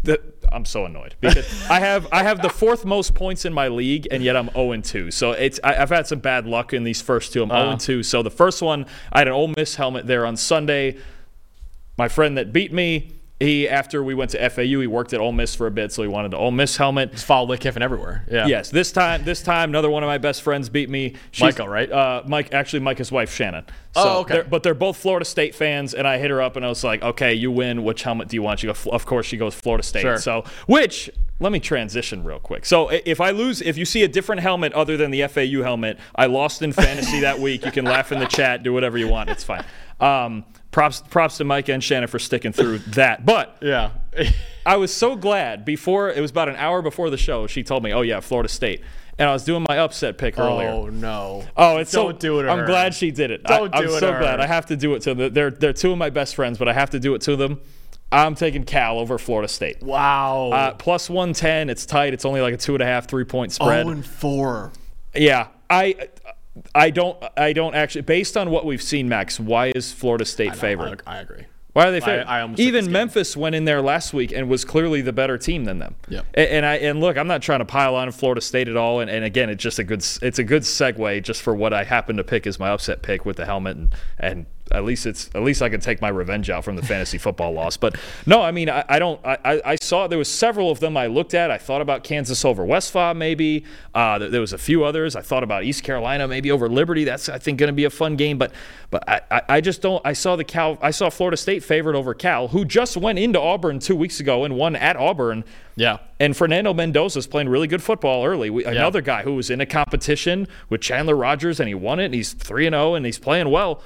The, I'm so annoyed because I have I have the fourth most points in my league, and yet I'm oh and two. So it's I, I've had some bad luck in these first two. I'm uh-huh. oh and two. So the first one, I had an Ole Miss helmet there on Sunday. My friend that beat me, he after we went to F A U, he worked at Ole Miss for a bit, so he wanted the Ole Miss helmet. Just follow Lake Kiffin everywhere. Yeah. Yes. This time, this time, another one of my best friends beat me. She's, Michael, right? Uh, Mike, actually, Micah's wife, Shannon. So oh, okay. They're, but they're both Florida State fans, and I hit her up, and I was like, "Okay, you win. Which helmet do you want?" She goes, "Of course." She goes, "Florida State." Sure. So, which let me transition real quick. So, if I lose, if you see a different helmet other than the F A U helmet, I lost in fantasy that week. You can laugh in the chat, do whatever you want. It's fine. Um, Props, props to Micah and Shannon for sticking through that. But yeah, I was so glad before, it was about an hour before the show, she told me, oh, yeah, Florida State. And I was doing my upset pick earlier. Oh, no. Oh, it's Don't so, do it to I'm her. glad she did it. Don't I, do I'm it so to glad. her. I have to do it to them. They're, they're two of my best friends, but I have to do it to them. I'm taking Cal over Florida State. Wow. Uh, plus one ten. It's tight. It's only like a two and a half, three point spread. oh and four. Yeah. I. I don't. I don't actually. Based on what we've seen, Max, why is Florida State I favored? I, I agree. Why are they favored? I, I almost took Even this game. Memphis went in there last week and was clearly the better team than them. Yep. And, and I and look, I'm not trying to pile on Florida State at all. And, and again, it's just a good. It's a good segue just for what I happen to pick as my upset pick with the helmet and and. At least it's at least I can take my revenge out from the fantasy football loss. But no, I mean I, I don't. I, I saw there was several of them I looked at. I thought about Kansas over West F A maybe. Uh, there was a few others. I thought about East Carolina maybe over Liberty. That's I think going to be a fun game. But but I, I, I just don't. I saw the Cal. I saw Florida State favored over Cal, who just went into Auburn two weeks ago and won at Auburn. Yeah. And Fernando Mendoza's playing really good football early. We, another yeah. guy who was in a competition with Chandler Rogers and he won it. And he's three and zero and he's playing well.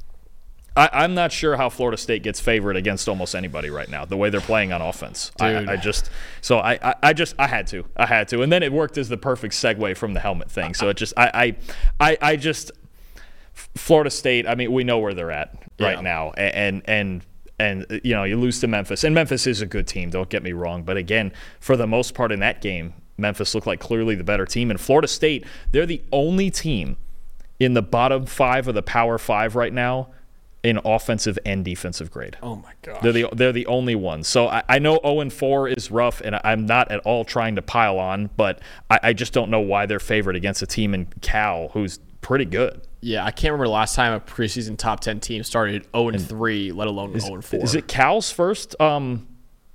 I, I'm not sure how Florida State gets favored against almost anybody right now, the way they're playing on offense. Dude. I, I just so I, I, I just I had to. I had to. And then it worked as the perfect segue from the helmet thing. So it just I I I, I just Florida State, I mean, we know where they're at right yeah. now. And and and you know, you lose to Memphis. And Memphis is a good team, don't get me wrong. But again, for the most part in that game, Memphis looked like clearly the better team. And Florida State, they're the only team in the bottom five of the Power Five right now in offensive and defensive grade. Oh my gosh. They're the they're the only ones. So I, I know oh and four is rough, and I'm not at all trying to pile on, but I, I just don't know why they're favored against a team in Cal who's pretty good. Yeah, I can't remember the last time a preseason top ten team started oh and three, let alone is, oh and four. Is it Cal's first um,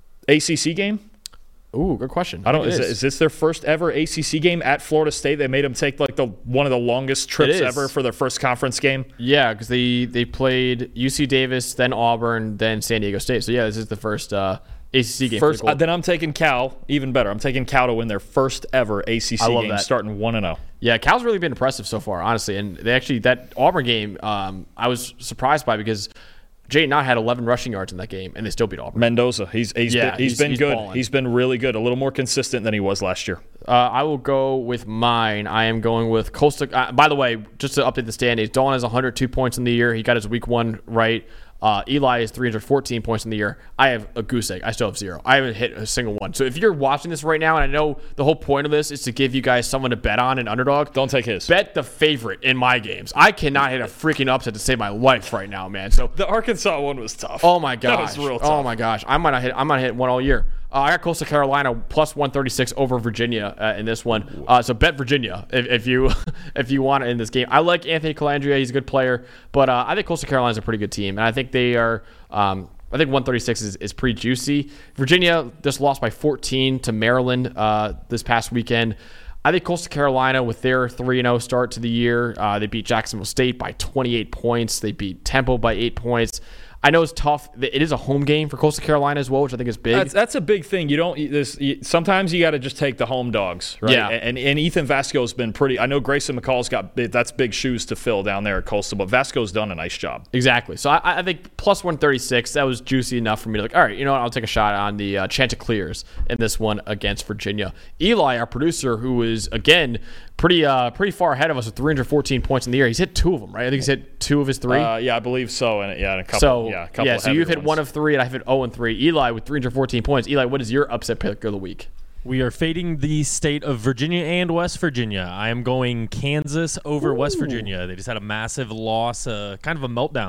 A C C game? Ooh, good question. I don't. Is, is, it, is this their first ever A C C game at Florida State? They made them take like the one of the longest trips ever for their first conference game. Yeah, because they they played U C Davis, then Auburn, then San Diego State. So yeah, this is the first uh, A C C game. First, for the uh, then I'm taking Cal. Even better, I'm taking Cal to win their first ever A C C I love game, that. starting one and zero. Yeah, Cal's really been impressive so far, honestly. And they actually that Auburn game, um, I was surprised by because Jayden Knott had eleven rushing yards in that game, and they still beat Auburn. Mendoza, he's he's Yeah, been, he's, he's- been he's good. balling. He's been really good. A little more consistent than he was last year. Uh, I will go with mine. I am going with Coastal. Uh, by the way, just to update the standings, Dawn has one hundred two points in the year. He got his week one right. Uh, Eli is three hundred fourteen points in the year. I have a goose egg. I still have zero. I haven't hit a single one. So if you're watching this right now, and I know the whole point of this is to give you guys someone to bet on, an underdog, Don't take his. bet the favorite in my games. I cannot hit a freaking upset to save my life right now, man. So The Arkansas one was tough. oh my That gosh, was real tough. oh my gosh, I might not hit. I might hit one all year. Uh, I got Coastal Carolina plus one thirty-six over Virginia uh, in this one. Uh, so bet Virginia if, if you if you want it in this game. I like Anthony Calandria; he's a good player, but uh, I think Coastal Carolina is a pretty good team, and I think they are. Um, I think one thirty-six is, is pretty juicy. Virginia just lost by fourteen to Maryland uh, this past weekend. I think Coastal Carolina, with their three and oh start to the year, uh, they beat Jacksonville State by twenty-eight points. They beat Temple by eight points. I know it's tough. It is a home game for Coastal Carolina as well, which I think is big. That's, that's a big thing. You don't. This you, sometimes you got to just take the home dogs, right? Yeah. And and Ethan Vasco's been pretty. I know Grayson McCall's got big, that's big shoes to fill down there at Coastal, but Vasco's done a nice job. Exactly. So I, I think plus one thirty-six, that was juicy enough for me to like, all right, you know what, I'll take a shot on the uh, Chanticleers in this one against Virginia. Eli, our producer, who is, again, pretty uh, pretty far ahead of us with three hundred fourteen points in the year. He's hit two of them, right? I think he's hit two of his three. Uh, yeah, I believe so. And yeah, and a couple. so yeah, a couple yeah, of so you've hit heavier one ones. of three, and I've hit zero and three. Eli with three hundred fourteen points. Eli, what is your upset pick of the week? We are fading the state of Virginia and West Virginia. I am going Kansas over Ooh. West Virginia. They just had a massive loss, uh, kind of a meltdown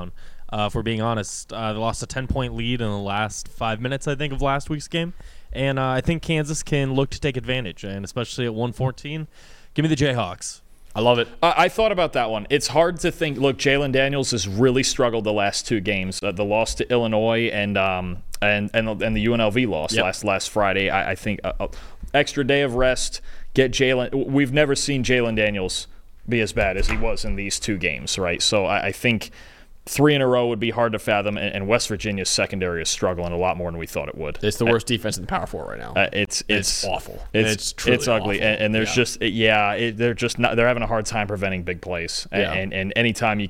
Uh, if we're being honest, uh, they lost a ten-point lead in the last five minutes, I think, of last week's game. And uh, I think Kansas can look to take advantage, and especially at one fourteen. Give me the Jayhawks. I love it. I, I thought about that one. It's hard to think. Look, Jalen Daniels has really struggled the last two games. Uh, the loss to Illinois and um and and, and the U N L V loss Yep. last last Friday. I, I think uh, uh, extra day of rest. Get Jalen. We've never seen Jalen Daniels be as bad as he was in these two games, right? So I, I think three in a row would be hard to fathom, and, and West Virginia's secondary is struggling a lot more than we thought it would. It's the worst defense in the Power Four right now. Uh, it's, it's It's awful. It's It's truly it's ugly, awful. and, and there's Yeah. just it, yeah, it, they're just not. They're having a hard time preventing big plays, and Yeah. and, and anytime you,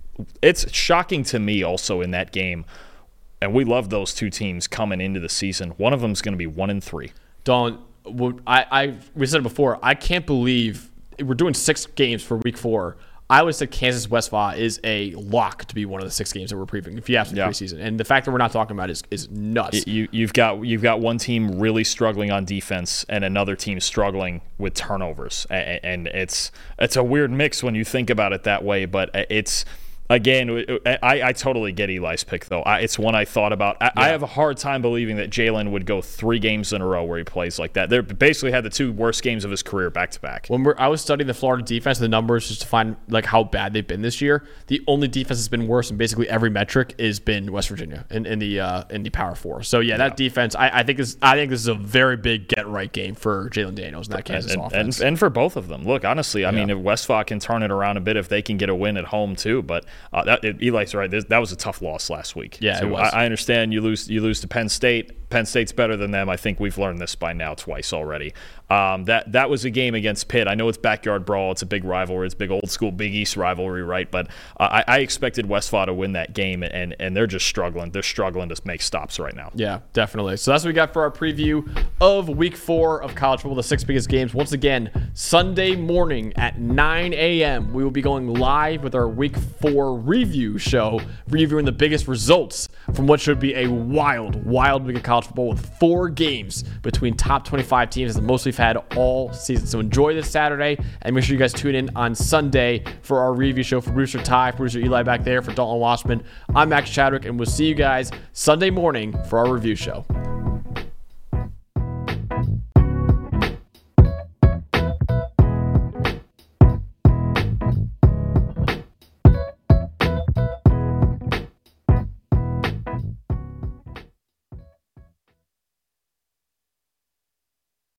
it's shocking to me also in that game, and we love those two teams coming into the season. One of them is going to be one and three. Don't. I, I we said it before. I can't believe we're doing six games for week four. I would say Kansas Westphal is a lock to be one of the six games that we're previewing if you have the Yeah. preseason. And the fact that we're not talking about it is, is nuts. You you've got you've got one team really struggling on defense and another team struggling with turnovers, and, and it's it's a weird mix when you think about it that way. But it's again, I, I totally get Eli's pick though. I, it's one I thought about. I, I have a hard time believing that Jalen would go three games in a row where he plays like that. They basically had the two worst games of his career back to back. When we're, I was studying the Florida defense, the numbers just to find like how bad they've been this year. The only defense that's been worse in basically every metric has been West Virginia in, in the uh, in the Power Four. So yeah, that defense, I, I think is I think this is a very big get right game for Jalen Daniels and that Kansas and, offense. and, and for both of them. Look, honestly, I Yeah. mean, if Westphal can turn it around a bit, if they can get a win at home too. But uh, that, Eli's right. That was a tough loss last week. Yeah, too. it was. I, I understand you lose. You lose to Penn State. Penn State's better than them. I think we've learned this by now twice already. Um, that that was a game against Pitt. I know it's backyard brawl. It's a big rivalry. It's a big old school Big East rivalry, right? But uh, I, I expected Westphal to win that game, and and they're just struggling. They're struggling to make stops right now. Yeah, definitely. So that's what we got for our preview of week four of college football, the six biggest games. Once again, Sunday morning at nine a.m., we will be going live with our week four review show, reviewing the biggest results from what should be a wild, wild week of college football with four games between top twenty-five teams, the most we've had all season. So enjoy this Saturday, and make sure you guys tune in on Sunday for our review show. For producer Ty, producer Eli back there, for Dalton Washman, I'm Max Chadwick, and we'll see you guys Sunday morning for our review show.